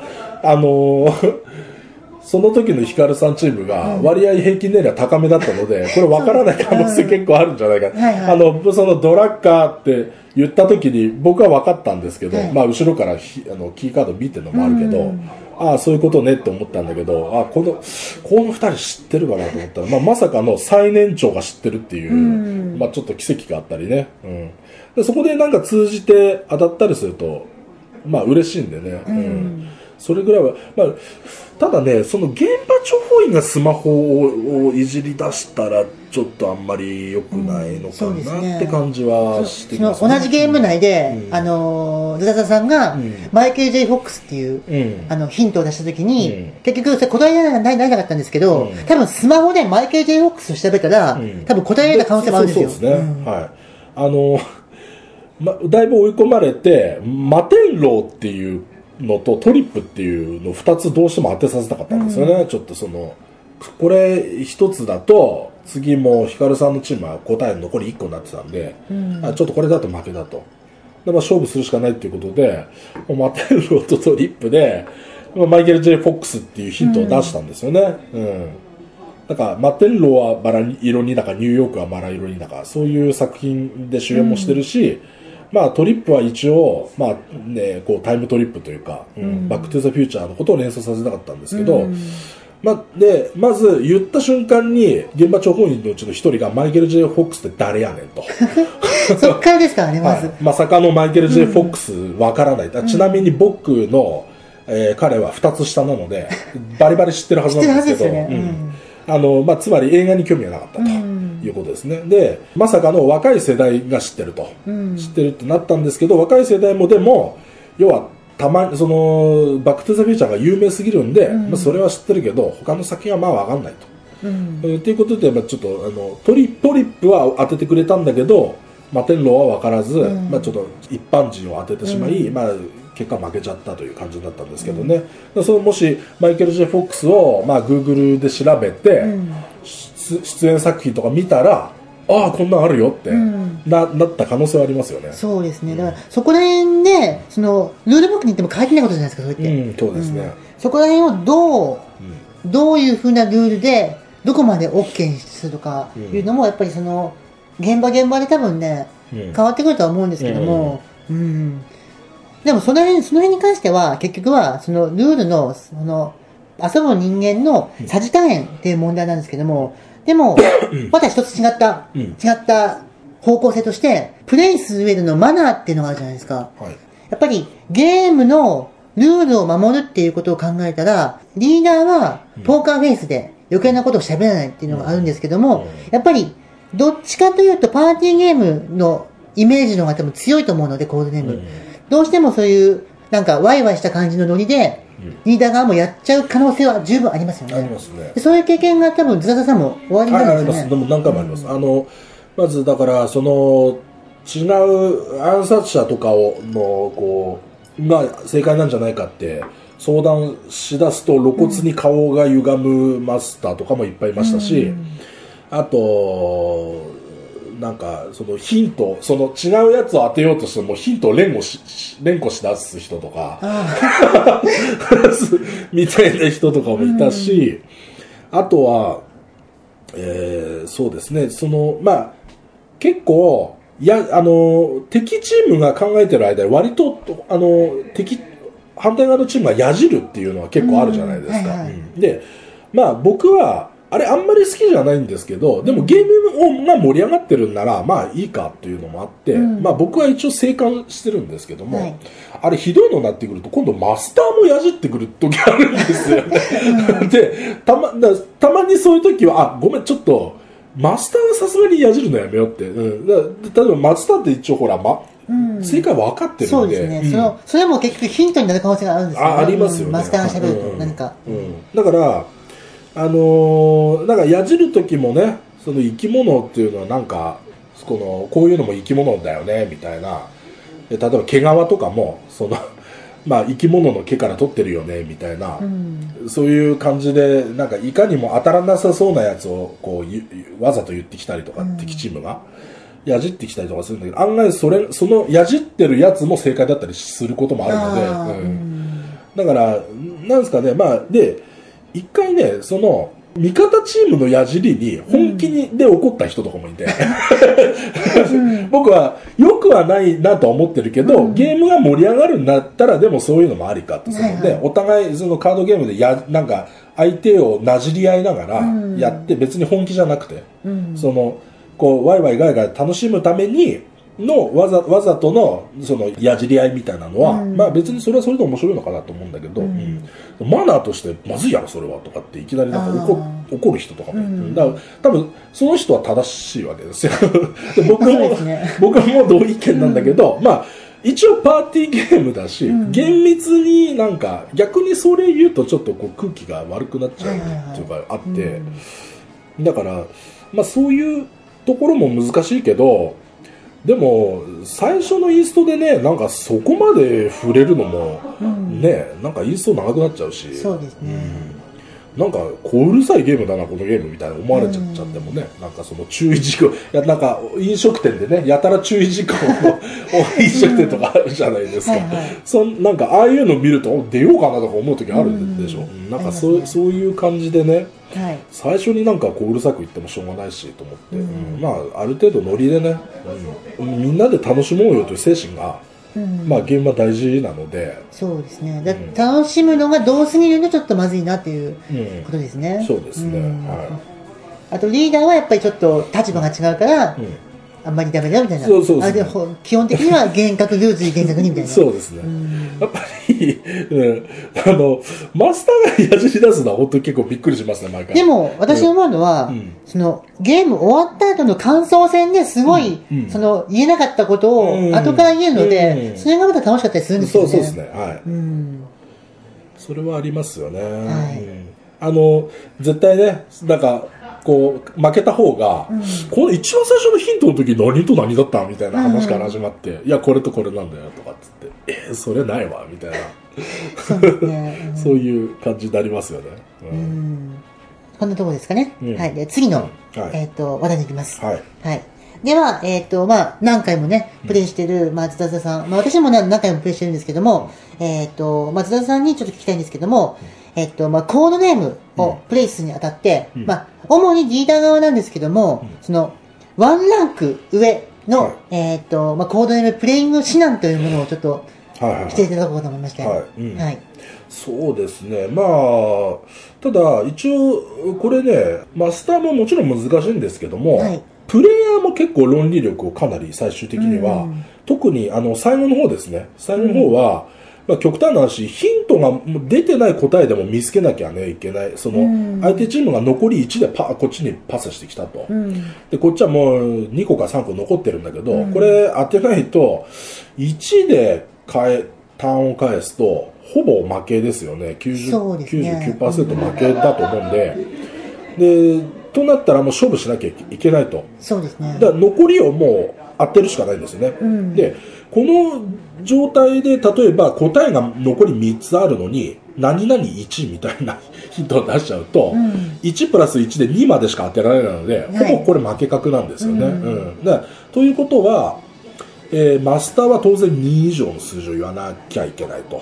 その時のヒカルさんチームが割合平均年齢は高めだったので、これ分からない可能性結構あるんじゃないか。そのドラッカーって言った時に僕は分かったんですけど、まあ後ろからキーカード見てるのもあるけど、ああ、そういうことねって思ったんだけど、この二人知ってるかなと思ったら、まさかの最年長が知ってるっていう、まあちょっと奇跡があったりね。でそこでなんか通じて当たったりすると、まあ嬉しいんでね。それぐらいは、まあ、ただね、その現場諜報員がスマホをいじり出したら、ちょっとあんまり良くないのかなって感じはしてますね。 同じゲーム内で、ズタさんが、マイケル・ J ・フォックスっていう、ヒントを出したときに、結局、答えられなかったんですけど、多分スマホでマイケル・ J ・フォックスを調べたら、多分答えられた可能性もあるんですよ。 そうですね。はい。だいぶ追い込まれて、マテンローっていうのとトリップっていうの2つどうしても当てさせたかったんですよね。ちょっとこれ1つだと、次もヒカルさんのチームは答え残り1個になってたんで、ちょっとこれだと負けだと。で、まあ勝負するしかないっていうことで、マテンローとトリップで、マイケル・ J ・フォックスっていうヒントを出したんですよね。なんか、マテンローはバラ色にだか、ニューヨークはバラ色にだか、そういう作品で主演もしてるし、まあトリップは一応、まあね、こうタイムトリップというか、バックトゥザフューチャーのことを連想させたかったんですけど、まず言った瞬間に、現場諜報員のうちの一人がマイケル・ J ・フォックスって誰やねんと。 そっからですからね、まず。 まさかのマイケル・ J ・フォックスわからない。ちなみに僕の、彼は2つ下なので、バリバリ知ってるはずなんですけど、 つまり映画に興味がなかったということですね。で、まさかの若い世代が知ってると。知ってるってなったんですけど、若い世代もでも、要は、たまに、バックトゥザフューチャーが有名すぎるんで、それは知ってるけど、他の作品はまあわかんないと。っていうことで、ちょっと、トリップは当ててくれたんだけど、天狼は分からず、ちょっと一般人を当ててしまい、結果負けちゃったという感じだったんですけどね。もし、マイケル・J・フォックスを、Google で調べて、出演作品とか見たら、ああ、こんなんあるよって、なった可能性はありますよね。 そうですね。だから、そこら辺で、ルールブックに行っても書いてないことじゃないですか、それって。 そうですね。 そこら辺をどういうふうなルールで、どこまで OK にするとかいうのも、やっぱり現場で多分ね、変わってくるとは思うんですけども、でもその辺に関しては、結局は、ルールの、遊ぶ人間のさじ加減っていう問題なんですけども、でも、また一つ違った方向性として、プレイする上でのマナーっていうのがあるじゃないですか。やっぱり、ゲームのルールを守るっていうことを考えたら、リーダーはポーカーフェイスで余計なことを喋らないっていうのがあるんですけども、やっぱり、どっちかというとパーティーゲームのイメージの方が多分強いと思うので、コードネーム。どうしてもそういう、ワイワイした感じのノリで、リーダー側もやっちゃう可能性は十分ありますよね。 ありますね。 そういう経験が多分、ズラタさんも終わりになるんですよね。 あります。でも何回もあります。まずだから、違う暗殺者とかが正解なんじゃないかって相談しだすと露骨に顔が歪むマスターとかもいっぱいいましたし、あと、ヒント、違うやつを当てようとしてもヒントを連呼し出す人とか、みたいな人とかもいたし、あとは、そうですね、結構、敵チームが考えてる間に割と、反対側のチームがやじるっていうのは結構あるじゃないですか。で、僕は、あれあんまり好きじゃないんですけど、でもゲームが盛り上がってるんなら、いいかっていうのもあって、僕は一応静観してるんですけども、あれひどいのになってくると、今度マスターもやじってくる時あるんですよね。で、たまにそういう時は、ごめん、ちょっと、マスターはさすがにやじるのやめようって。例えばマスターって一応ほら、正解分かってるんで。 そうですね。それも結局ヒントになる可能性があるんですよね。 ありますよね。 マスターが喋ると何か。 だから、やじる時もね、その生き物っていうのはこういうのも生き物だよね、みたいな。例えば毛皮とかも、生き物の毛から取ってるよね、みたいな。そういう感じで、いかにも当たらなさそうなやつを、わざと言ってきたりとか、敵チームが。やじってきたりとかするんだけど、案外そのやじってるやつも正解だったりすることもあるので、だから、なんですかね、で、一回ね、味方チームのやじりに本気で怒った人とかもいて、僕は良くはないなとは思ってるけど、ゲームが盛り上がるんだったらでもそういうのもありかって、でお互いカードゲームで相手をなじり合いながらやって、別に本気じゃなくて、ワイワイガイガイ楽しむためにのわざとのやじり合いみたいなのは、別にそれはそれで面白いのかなと思うんだけど、マナーとしてまずいやろそれはとかっていきなり怒る人とかもいる。だから多分その人は正しいわけですよ。で僕も同意見なんだけど、一応パーティーゲームだし、厳密に逆にそれ言うとちょっと空気が悪くなっちゃうっていうかあって、だからそういうところも難しいけど、でも最初のインストでね、そこまで触れるのもね、インスト長くなっちゃうし、 そうですね。 うるさいゲームだなこのゲームみたいな思われちゃってもね、注意事項飲食店でね、やたら注意事項の飲食店とかあるじゃないですか。ああいうの見ると出ようかなとか思う時あるんでしょ。そういう感じでね、最初にうるさく言ってもしょうがないしと思って、ある程度ノリでね、みんなで楽しもうよという精神が、ゲームは大事なので。 そうですね。楽しむのがどうすぎるのちょっとまずいなっていうことですね。 そうですね。 あとリーダーはやっぱりちょっと立場が違うから、 あんまりダメだみたいな。 そうそうそう。 で基本的には厳格ルーズに厳格にみたいな。 そうですね。やっぱり、マスターが矢印出すのは本当に結構びっくりしますね、毎回。 でも、私思うのは、その、ゲーム終わった後の感想戦ですごい、その、言えなかったことを後から言えるので、それがまた楽しかったりするんですよね。 そうですね。はい。それはありますよね。はい。絶対ね、なんか、こう負けた方が、この一番最初のヒントの時何と何だったみたいな話から始まって、いやこれとこれなんだよとかっつってそれないわみたいなそうですね、そういう感じになりますよね。 こんなところですかね。はい。で次の、話題に行きます。はい。はい。では、まあ、何回もね、プレイしている、松田さん。まあ、私も何回もプレイしてるんですけども、松田さんにちょっと聞きたいんですけども、まあ、コードネームをプレイするにあたって、まあ、主にリーダー側なんですけども、その、ワンランク上の、まあ、コードネームプレイング指南というものをちょっと、していただこうと思いました。はい。 そうですね。まあ、ただ、一応、これね、マスターももちろん難しいんですけども、プレイヤーも結構論理力をかなり最終的には、特に最後の方ですね。最後の方は、まあ、極端な話、ヒントが出てない答えでも見つけなきゃねいけない。その、相手チームが残り1でこっちにパスしてきたと。で、こっちはもう2個か3個残ってるんだけど、これ当てないと、1でターンを返すと、ほぼ負けですよね。99% 負けだと思うんで。で、となったらもう勝負しなきゃいけないと。 そうですね。 だから残りをもう当てるしかないんですよね。で、この状態で例えば答えが残り3つあるのに、何々1みたいなヒントを出しちゃうと、1プラス1で2までしか当てられないので、ほぼこれ負け確なんですよね。だということは、マスターは当然2以上の数字を言わなきゃいけないと。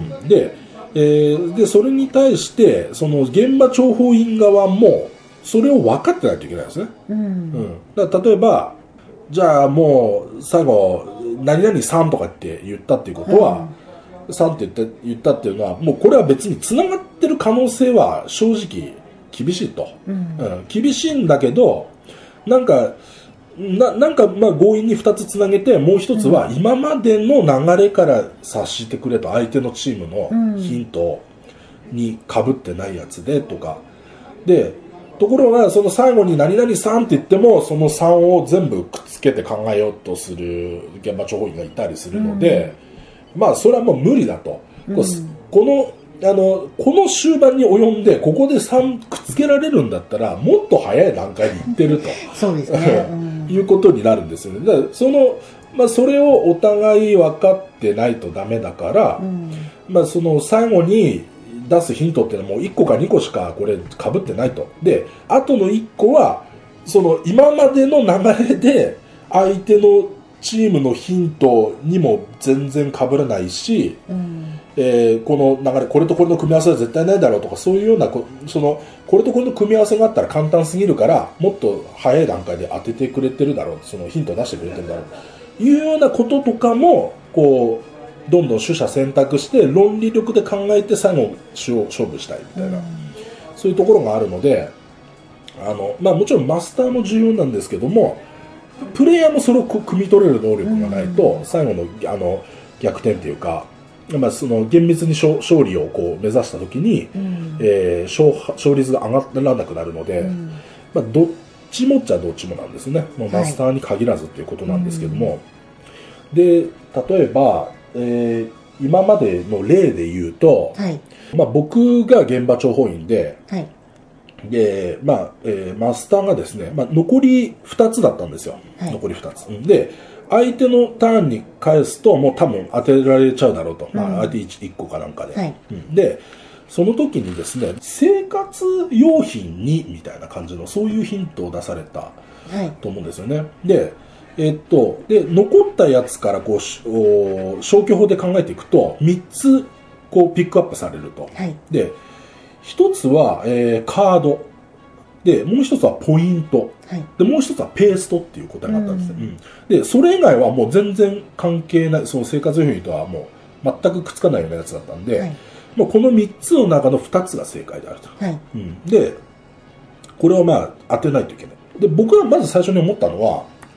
で、それに対して、その現場諜報員側も、それを分かってないといけないですね。だから例えば、じゃあもう最後、何々3とかって言ったっていうことは、3って言ったっていうのは、もうこれは別に繋がってる可能性は正直厳しいと。厳しいんだけど、なんかまあ強引に2つつなげて、もう1つは今までの流れから察してくれと、相手のチームのヒントに被ってないやつでとか。で、ところがその最後に何々3って言っても、その3を全部くっつけて考えようとする現場諜報員がいたりするので、まあそれはもう無理だと。この終盤に及んでここで3くっつけられるんだったら、もっと早い段階に行ってるとそうですね、 いうことになるんですよね。だからそれをお互い分かってないとダメだから、まあその最後に出すヒントっていうのはもう1個か2個しかこれ被ってないと。で、あとの1個はその今までの流れで相手のチームのヒントにも全然被らないし、この流れ、これとこれの組み合わせは絶対ないだろうとか、そういうようなこれとこれの組み合わせがあったら簡単すぎるから、もっと早い段階で当ててくれてるだろう、そのヒントを出してくれてるだろうというようなこととかも、こうどんどん取捨選択して論理力で考えて最後勝負したいみたいな、そういうところがあるので、まあもちろんマスターも重要なんですけども、プレイヤーもそれを汲み取れる能力がないと、最後の逆転というか、まあ、その厳密に勝利をこう目指したときに、勝率が上がらなくなるので、まあ、どっちもっちゃどっちもなんですね。もうマスターに限らずということなんですけども、で例えば、今までの例で言うと、まあ、僕が現場諜報員で、で、まあマスターがですね、まあ、残り2つだったんですよ。残り2つ。で、相手のターンに返すと、もう多分当てられちゃうだろうと。まあ、相手 1個かなんかで。で、その時にですね、生活用品に、みたいな感じの、そういうヒントを出されたと思うんですよね。で、残ったやつからこう、消去法で考えていくと、3つ、こう、ピックアップされると。で、一つは、カード。で、もう一つはポイント。で、もう一つはペーストっていう答えがあったんですよ。で、それ以外はもう全然関係ない、その生活用品とはもう全くくっつかないようなやつだったんで、もうこの3つの中の2つが正解であると。で、これをまあ当てないといけない。で、僕がまず最初に思ったのは、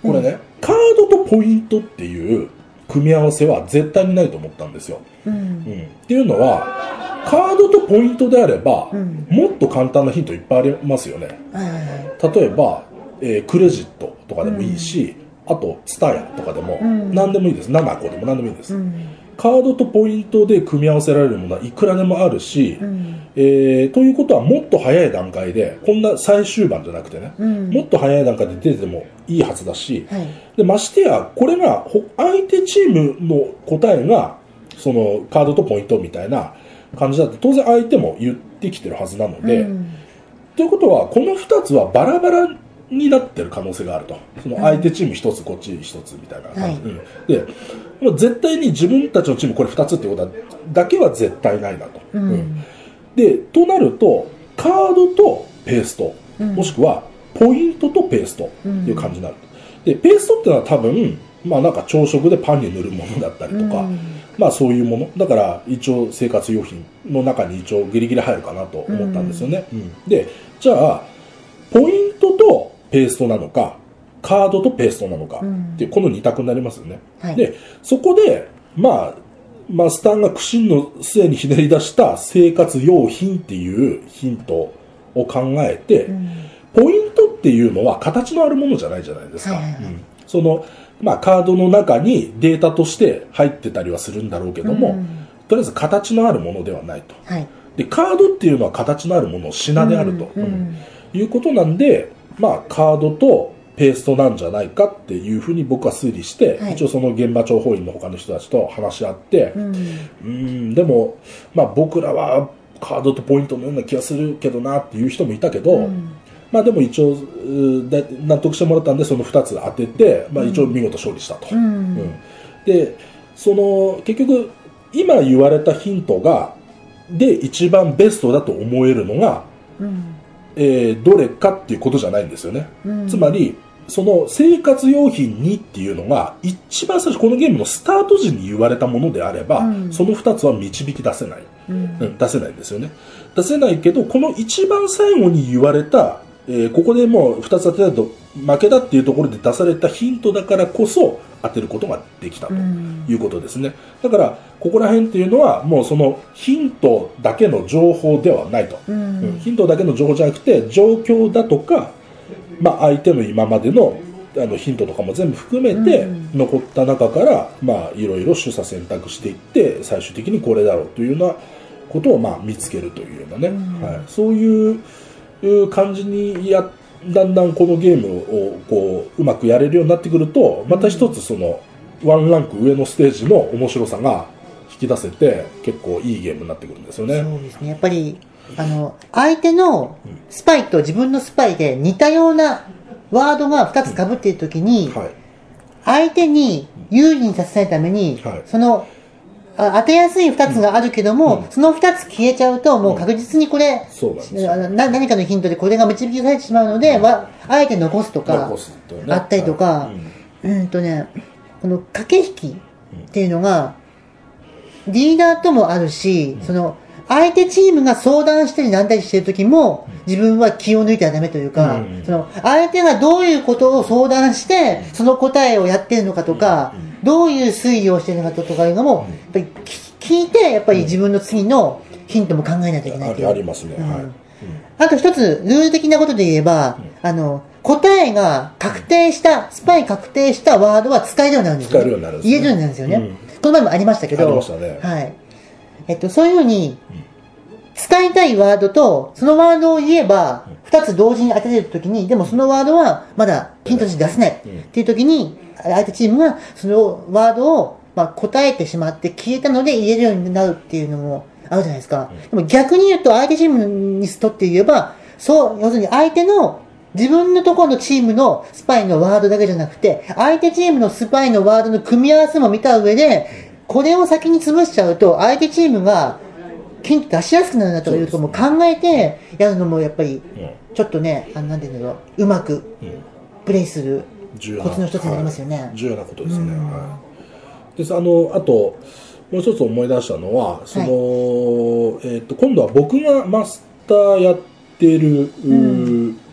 これね、カードとポイントっていう組み合わせは絶対にないと思ったんですよ。っていうのは、カードとポイントであれば、もっと簡単なヒントいっぱいありますよね。例えば、クレジットとかでもいいし、あと、ツタヤとかでも、何でもいいです。ナナコでも何でもいいです。カードとポイントで組み合わせられるものはいくらでもあるし、ということはもっと早い段階で、こんな最終盤じゃなくてね、もっと早い段階で出てもいいはずだし、でましてや、これが相手チームの答えが、そのカードとポイントみたいな感じだと当然相手も言ってきてるはずなので、ということはこの2つはバラバラになってる可能性があると。その相手チーム1つ、こっち1つみたいな感じ、でもう絶対に自分たちのチームこれ2つってことだけは絶対ないなと、でとなるとカードとペースト、もしくはポイントとペーストっていう感じになる。でペーストってのは多分まあなんか朝食でパンに塗るものだったりとか、まあそういうものだから一応生活用品の中に一応ギリギリ入るかなと思ったんですよね。でじゃあポイントとペーストなのかカードとペーストなのかっていうこの2択になりますよね。でそこでまあマスターが苦心の末にひねり出した生活用品っていうヒントを考えて、ポイントっていうのは形のあるものじゃないじゃないですか。そのまあ、カードの中にデータとして入ってたりはするんだろうけども、とりあえず形のあるものではないと。でカードっていうのは形のあるもの、品であると、いうことなんで、まあ、カードとペーストなんじゃないかっていうふうに僕は推理して、一応その現場諜報員の他の人たちと話し合って、でも、まあ、僕らはカードとポイントのような気がするけどなっていう人もいたけど、まあでも一応納得してもらったんでその2つ当てて、まあ、一応見事勝利したと。でその結局今言われたヒントがで一番ベストだと思えるのが、どれかっていうことじゃないんですよね。つまりその生活用品にっていうのが一番最初このゲームのスタート時に言われたものであれば、その2つは導き出せない、出せないんですよね。出せないけどこの一番最後に言われたここでもう2つ当てたと負けだっていうところで出されたヒントだからこそ当てることができたということですね。だからここら辺っていうのはもうそのヒントだけの情報ではないと、ヒントだけの情報じゃなくて状況だとか、まあ、相手の今までのヒントとかも全部含めて残った中からまあいろいろ取捨選択していって最終的にこれだろうというようなことをまあ見つけるというようなね、そういう感じにだんだんこのゲームをこううまくやれるようになってくるとまた一つそのワンランク上のステージの面白さが引き出せて結構いいゲームになってくるんですよね。 そうですね。やっぱり相手のスパイと自分のスパイで似たようなワードが2つ被っているときに、相手に有利にさせないために、その当てやすい2つがあるけども、その2つ消えちゃうともう確実にこれ、何かのヒントでこれが導き出されてしまうので、あえて残すとかあったりとか、この駆け引きっていうのがリーダーともあるし、その相手チームが相談したりなんだりしてる時も自分は気を抜いてはダメというか、その相手がどういうことを相談してその答えをやってるのかとか、どういう推理をしてるのかとかいうのもやっぱり聞いてやっぱり自分の次のヒントも考えないといけない。 ありますね。 あと一つルール的なことで言えば、答えが確定したスパイ確定したワードは使えるようになるんですよ。言えるようになるんですよね。この前もありましたけど、そういうふうに使いたいワードとそのワードを言えば2つ同時に当てれるときに、でもそのワードはまだヒントとして出せないっていうときに相手チームがそのワードを答えてしまって消えたので言えるようになるっていうのもあるじゃないですか。でも逆に言うと相手チームにとって言えば、そう要するに相手の自分のところのチームのスパイのワードだけじゃなくて相手チームのスパイのワードの組み合わせも見た上でこれを先に潰しちゃうと相手チームがヒント出しやすくなるなということも考えてやるのもやっぱりちょっとね、なんていうんだろう、うまくプレイするコツの一つになりますよね。 重要なことですね。であともう一つ思い出したのはその、今度は僕がマスターやってる、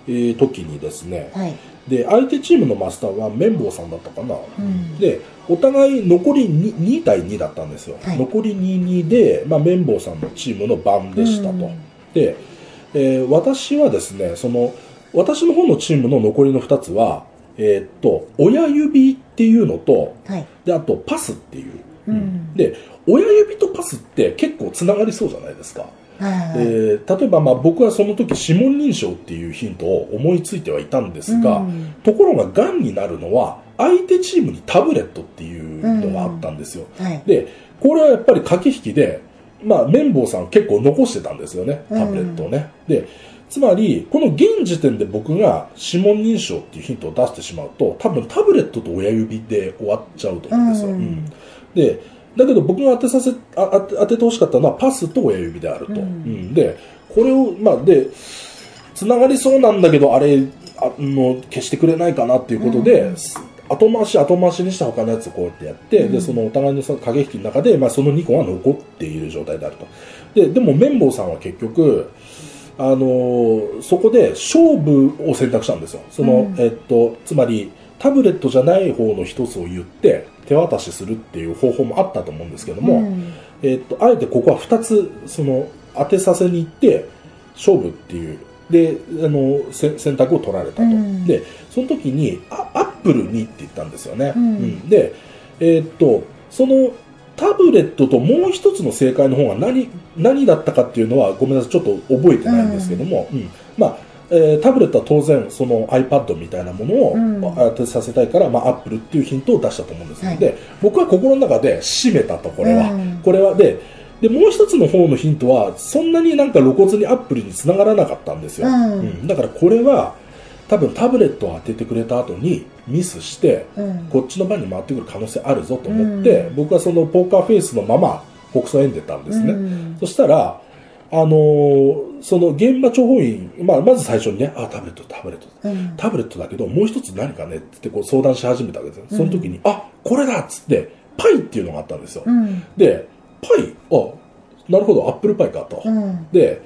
時にですね、 はい、 で相手チームのマスターは綿棒さんだったかな、でお互い残り 2対2だったんですよ、はい、残り 2-2 で、綿棒さんのチームの番でしたと、で、私はですね私の方のチームの残りの2つは、親指っていうのと、はい、であとパスっていう、で親指とパスって結構つながりそうじゃないですか。例えば僕はその時指紋認証っていうヒントを思いついてはいたんですが、ところがガンになるのは相手チームにタブレットっていうのがあったんですよ、はい、でこれはやっぱり駆け引きで、綿棒さん結構残してたんですよね、タブレットをね、でつまりこの現時点で僕が指紋認証っていうヒントを出してしまうと多分タブレットと親指で終わっちゃうと思うんですよ、でだけど僕が当ててほしかったのはパスと親指であると、でこれをでつながりそうなんだけどあれ消してくれないかなっていうことで、後回しにした他のやつをこうやってやって、でそのお互いの駆け引きの中で、その2個が残っている状態であると。でも綿棒さんは結局そこで勝負を選択したんですよ。つまりタブレットじゃない方の一つを言って手渡しするっていう方法もあったと思うんですけども、あえてここは2つ当てさせに行って勝負っていうで選択を取られたと、でその時にアップルにって言ったんですよね、でそのタブレットともう一つの正解の方が何だったかっていうのはごめんなさいちょっと覚えてないんですけども、タブレットは当然その iPad みたいなものを当てさせたいから、Apple っていうヒントを出したと思うんです、で僕は心の中で締めたとこれはでもう一つの方のヒントはそんなになんか露骨に Apple に繋がらなかったんですよ、だからこれは多分タブレットを当ててくれた後にミスして、こっちの番に回ってくる可能性あるぞと思って、僕はそのポーカーフェイスのまま国際演でたんですね、そしたらその現場諜報員、まず最初にね、タブレットだけどもう一つ何かねってこう相談し始めたわけですよ、その時にこれだっつってパイっていうのがあったんですよ、でパイなるほどアップルパイかと、で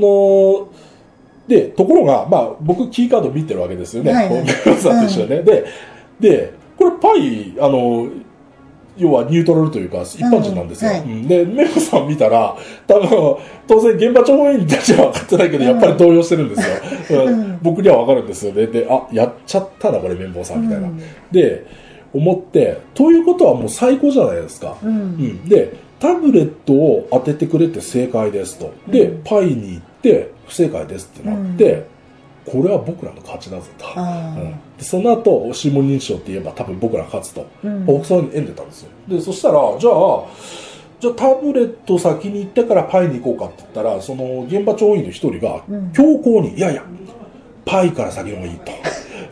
ところが僕キーカード見てるわけですよね、さんと一緒ね、でこれパイ要はニュートラルというか一般人なんですよ、でメモさん見たら多分当然現場諜報員たちは分かってないけどやっぱり動揺してるんですよ、僕には分かるんですよね、でやっちゃったなこれ綿棒さんみたいな、で思ってということはもう最高じゃないですか、でタブレットを当ててくれて正解ですと、でパイに行って不正解ですってなって、これは僕らの勝ちだぞと、でその後指紋認証って言えば多分僕ら勝つと、僕さんに演でたんですよ、でそしたらじゃあタブレット先に行ってからパイに行こうかって言ったらその現場調員の一人が強硬に、いやいやパイから先の方がいいと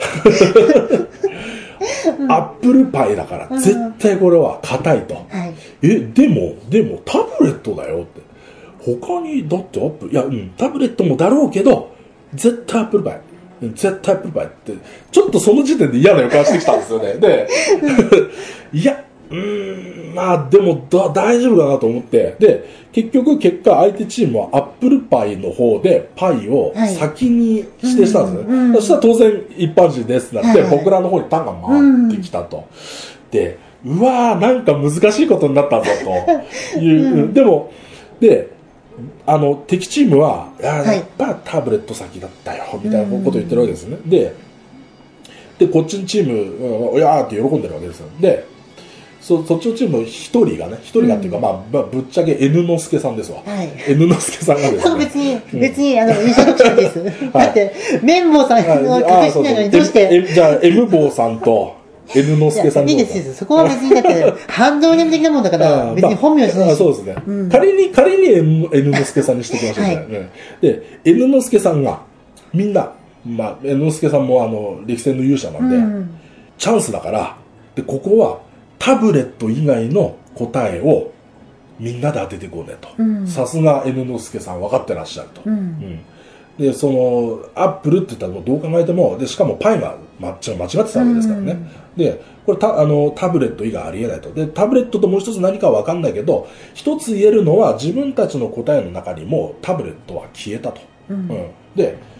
アップルパイだから絶対これは硬いと、でもタブレットだよって他にだってタブレットもだろうけど絶対アップルパイってちょっとその時点で嫌な予感してきたんですよねでいやでも大丈夫かなと思って、で結果相手チームはアップルパイの方でパイを先に指定したんですね、そしたら当然一般人ですってなって、僕らの方にパンが回ってきたと、でなんか難しいことになったぞという、で敵チームはやっぱタブレット先だったよみたいなことを言ってるわけですね、でこっちのチームいやーって喜んでるわけですよ、でそっちのチームの一人がっていうか、ぶっちゃけ N 之助さんですわ、N 之助さんがですね別に印象読者です、だって綿棒さんの隠してないのにどうしてじゃあ M 棒さんとN 之助さんいいですよ、そこは別にだって反動念的なもんだから別に本名じゃないし、 そうですね、仮に N 之助さんにしておきましょうね、で N 之助さんがみんなN 之助さんも力戦の勇者なんで、チャンスだからでここはタブレット以外の答えをみんなで当てていこうねと、さすが N 之助さん分かってらっしゃると、でそのアップルって言ったらもうどう考えてもでしかもパイが間違ってたわけですからね、でこれタブレット以外ありえないと、でタブレットともう一つ何かは分かんないけど一つ言えるのは自分たちの答えの中にもタブレットは消えたと、で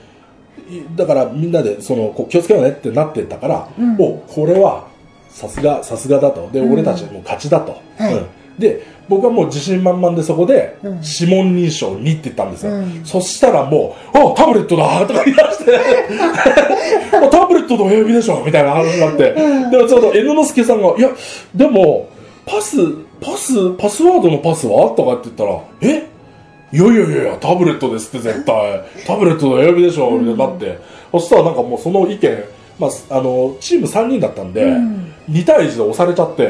だからみんなでこう気をつけようねってなってたから、これはさすがだと。で、俺たちもう勝ちだと。で、僕はもう自信満々でそこで、指紋認証2って言ったんですよ。そしたらもう、タブレットだとか言い出して、タブレットの親指でしょみたいな話になって。で、ちょうど N 之助さんが、いや、でも、パスワードのパスはとかって言ったら、いや、タブレットですって絶対。タブレットの親指でしょみたいになって。そしたらなんかもうその意見、チーム3人だったんで、2対1で押されちゃって。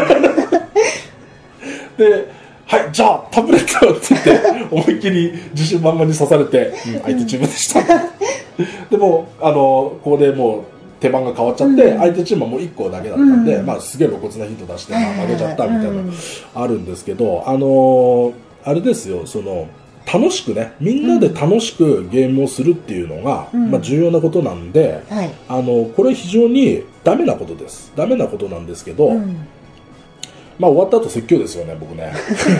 で、はい、じゃあタブレットって言って思いっきり自信満々に刺されて、相手チームでした。でもここでもう手番が変わっちゃって、相手チームはもう1個だけだったんで、すげえ露骨なヒント出して、負けちゃったみたいなあるんですけど、あれですよ、楽しくね、みんなで楽しくゲームをするっていうのが、重要なことなんで、これ非常にダメなことです。ダメなことなんですけど、終わった後説教ですよね、僕ね。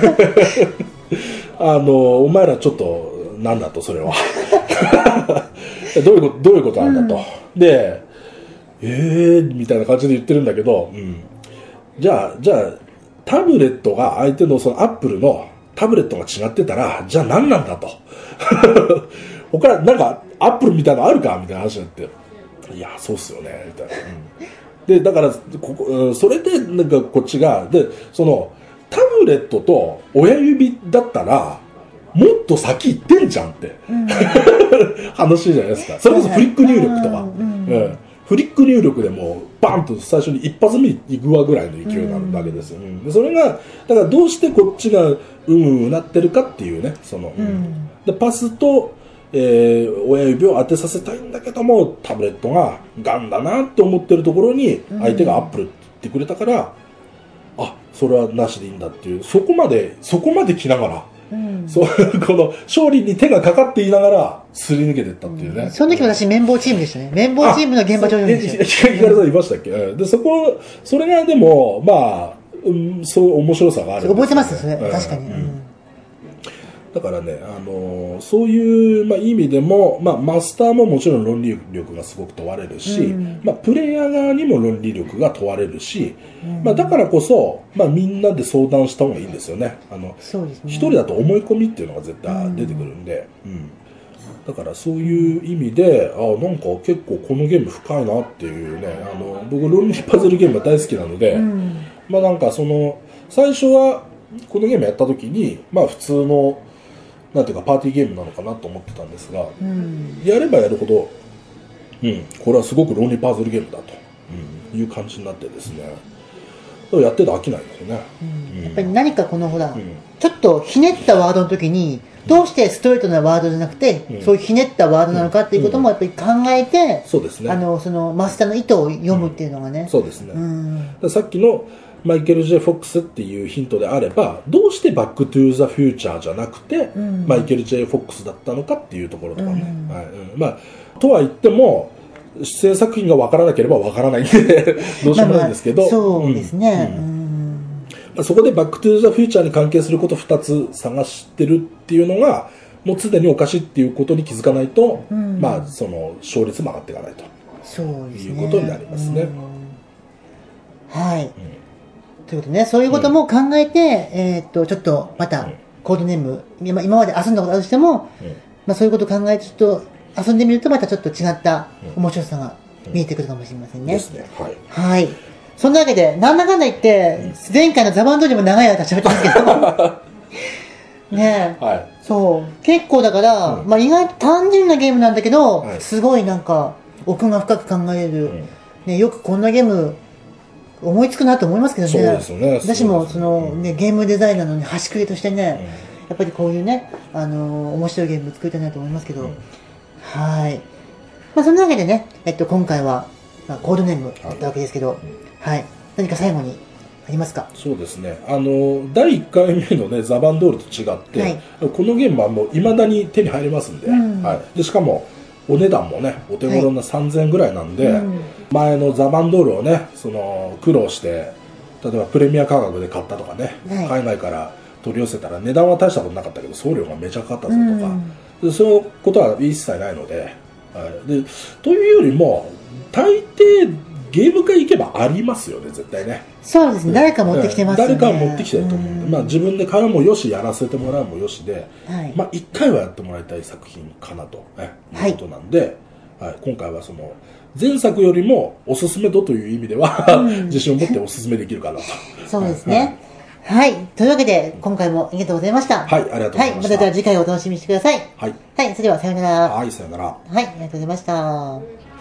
お前らちょっと、なんだと、それは。どういうことなんだと。で、みたいな感じで言ってるんだけど、じゃあ、タブレットが相手のアップルのタブレットが違ってたら、じゃあ何なんだと。他なんか、アップルみたいなのあるかみたいな話になって。いや、そうっすよね、みたいな。で、だから、それで、なんかこっちが、で、タブレットと親指だったら、もっと先行ってんじゃんって、話じゃないですか。それこそフリック入力とか、フリック入力でもバンと最初に一発目に行くわぐらいの勢いになるわけですよ。でそれが、だからどうしてこっちがなってるかっていうね、でパスと、親指を当てさせたいんだけども、タブレットがガンだなって思ってるところに、相手がアップルって言ってくれたから、それはなしでいいんだっていう、そこまで来ながら、この勝利に手がかかっていながらすり抜けていったっていうね。 その時私綿棒チームでしたね。綿棒チームの現場上でした。 ヒカルさんいましたっけ？で、それがでも、そういう面白さがあるんですよね。 覚えてますそれ、確かに。 だからね、そういう、意味でも、マスターももちろん論理力がすごく問われるし、プレイヤー側にも論理力が問われるし、だからこそ、みんなで相談した方がいいんですよね。 そうですね。 一人だと思い込みっていうのが絶対出てくるんで、だからそういう意味で、なんか結構このゲーム深いなっていうね、僕論理パズルゲームが大好きなので、なんか最初はこのゲームやった時に、普通の、なんていうかパーティーゲームなのかなと思ってたんですが、やればやるほど、これはすごく論理パズルゲームだと、いう感じになってですね、やってて飽きないですよね。 やっぱり何かこのほら、ちょっとひねったワードの時に、どうしてストレートなワードじゃなくて、そういうひねったワードなのかっていうこともやっぱり考えて、 そうですね。 そのマスターの意図を読むっていうのがね。 そうですね。さっきのマイケル・J・フォックスっていうヒントであれば、どうしてバック・トゥ・ザ・フューチャーじゃなくて、マイケル・J・フォックスだったのかっていうところとかね。とは言っても、出演作品が分からなければ分からないんで、どうしようもないんですけど。 そうですね。 そこでバック・トゥ・ザ・フューチャーに関係することを2つ探してるっていうのが、もうすでにおかしいっていうことに気づかないと、その勝率も上がっていかないと。 そうですね。 いうことになりますね。 はい。ということね、そういうことも考えて、ちょっとまたコードネーム、今まで遊んだことあるとしても、そういうことを考えてちょっと遊んでみるとまたちょっと違った面白さが見えてくるかもしれませんね。 ですね。はい。 はい。そんなわけで、なんだかんだ言って、前回のザバンドにも長い間喋ってますけど、ねえ、そう、結構だから、意外と単純なゲームなんだけど、すごいなんか、奥が深く考える、ね、よくこんなゲーム、思いつくなと思いますけどね。 そうですよね。 私もゲームデザイナーの端くれとしてね、やっぱりこういうね、面白いゲーム作りたいなと思いますけど、はい。そんなわけでね、今回は、コードネームだったわけですけど、はい。何か最後にありますか？ そうですね。第1回目のね、ザバンドールと違って、このゲームはもう未だに手に入りますんで、でしかも、お値段もね、お手頃な3000円ぐらいなんで、前のザバンドールをね、苦労して、例えばプレミア価格で買ったとかね、海外から取り寄せたら値段は大したことなかったけど、送料がめちゃかかったぞとか、そういうことは一切ないので、 はい、でというよりも大抵ゲーム会行けばありますよね、絶対ね。 そうですね、誰か持ってきてますよね。 誰か持ってきてると思うんで、まあ、自分で買うもよし、やらせてもらうもよしで、はい、まあ、1回はやってもらいたい作品かなと、いうことなんで、はい、今回はその前作よりもおすすめ度という意味では、自信を持っておすすめできるかなと。 そうですね。はい。というわけで、今回もありがとうございました。 はい、ありがとうございました。はい、 またじゃあ次回をお楽しみにしてください。 はい。 はい、それではさようなら。 はい、さようなら。はい、ありがとうございました。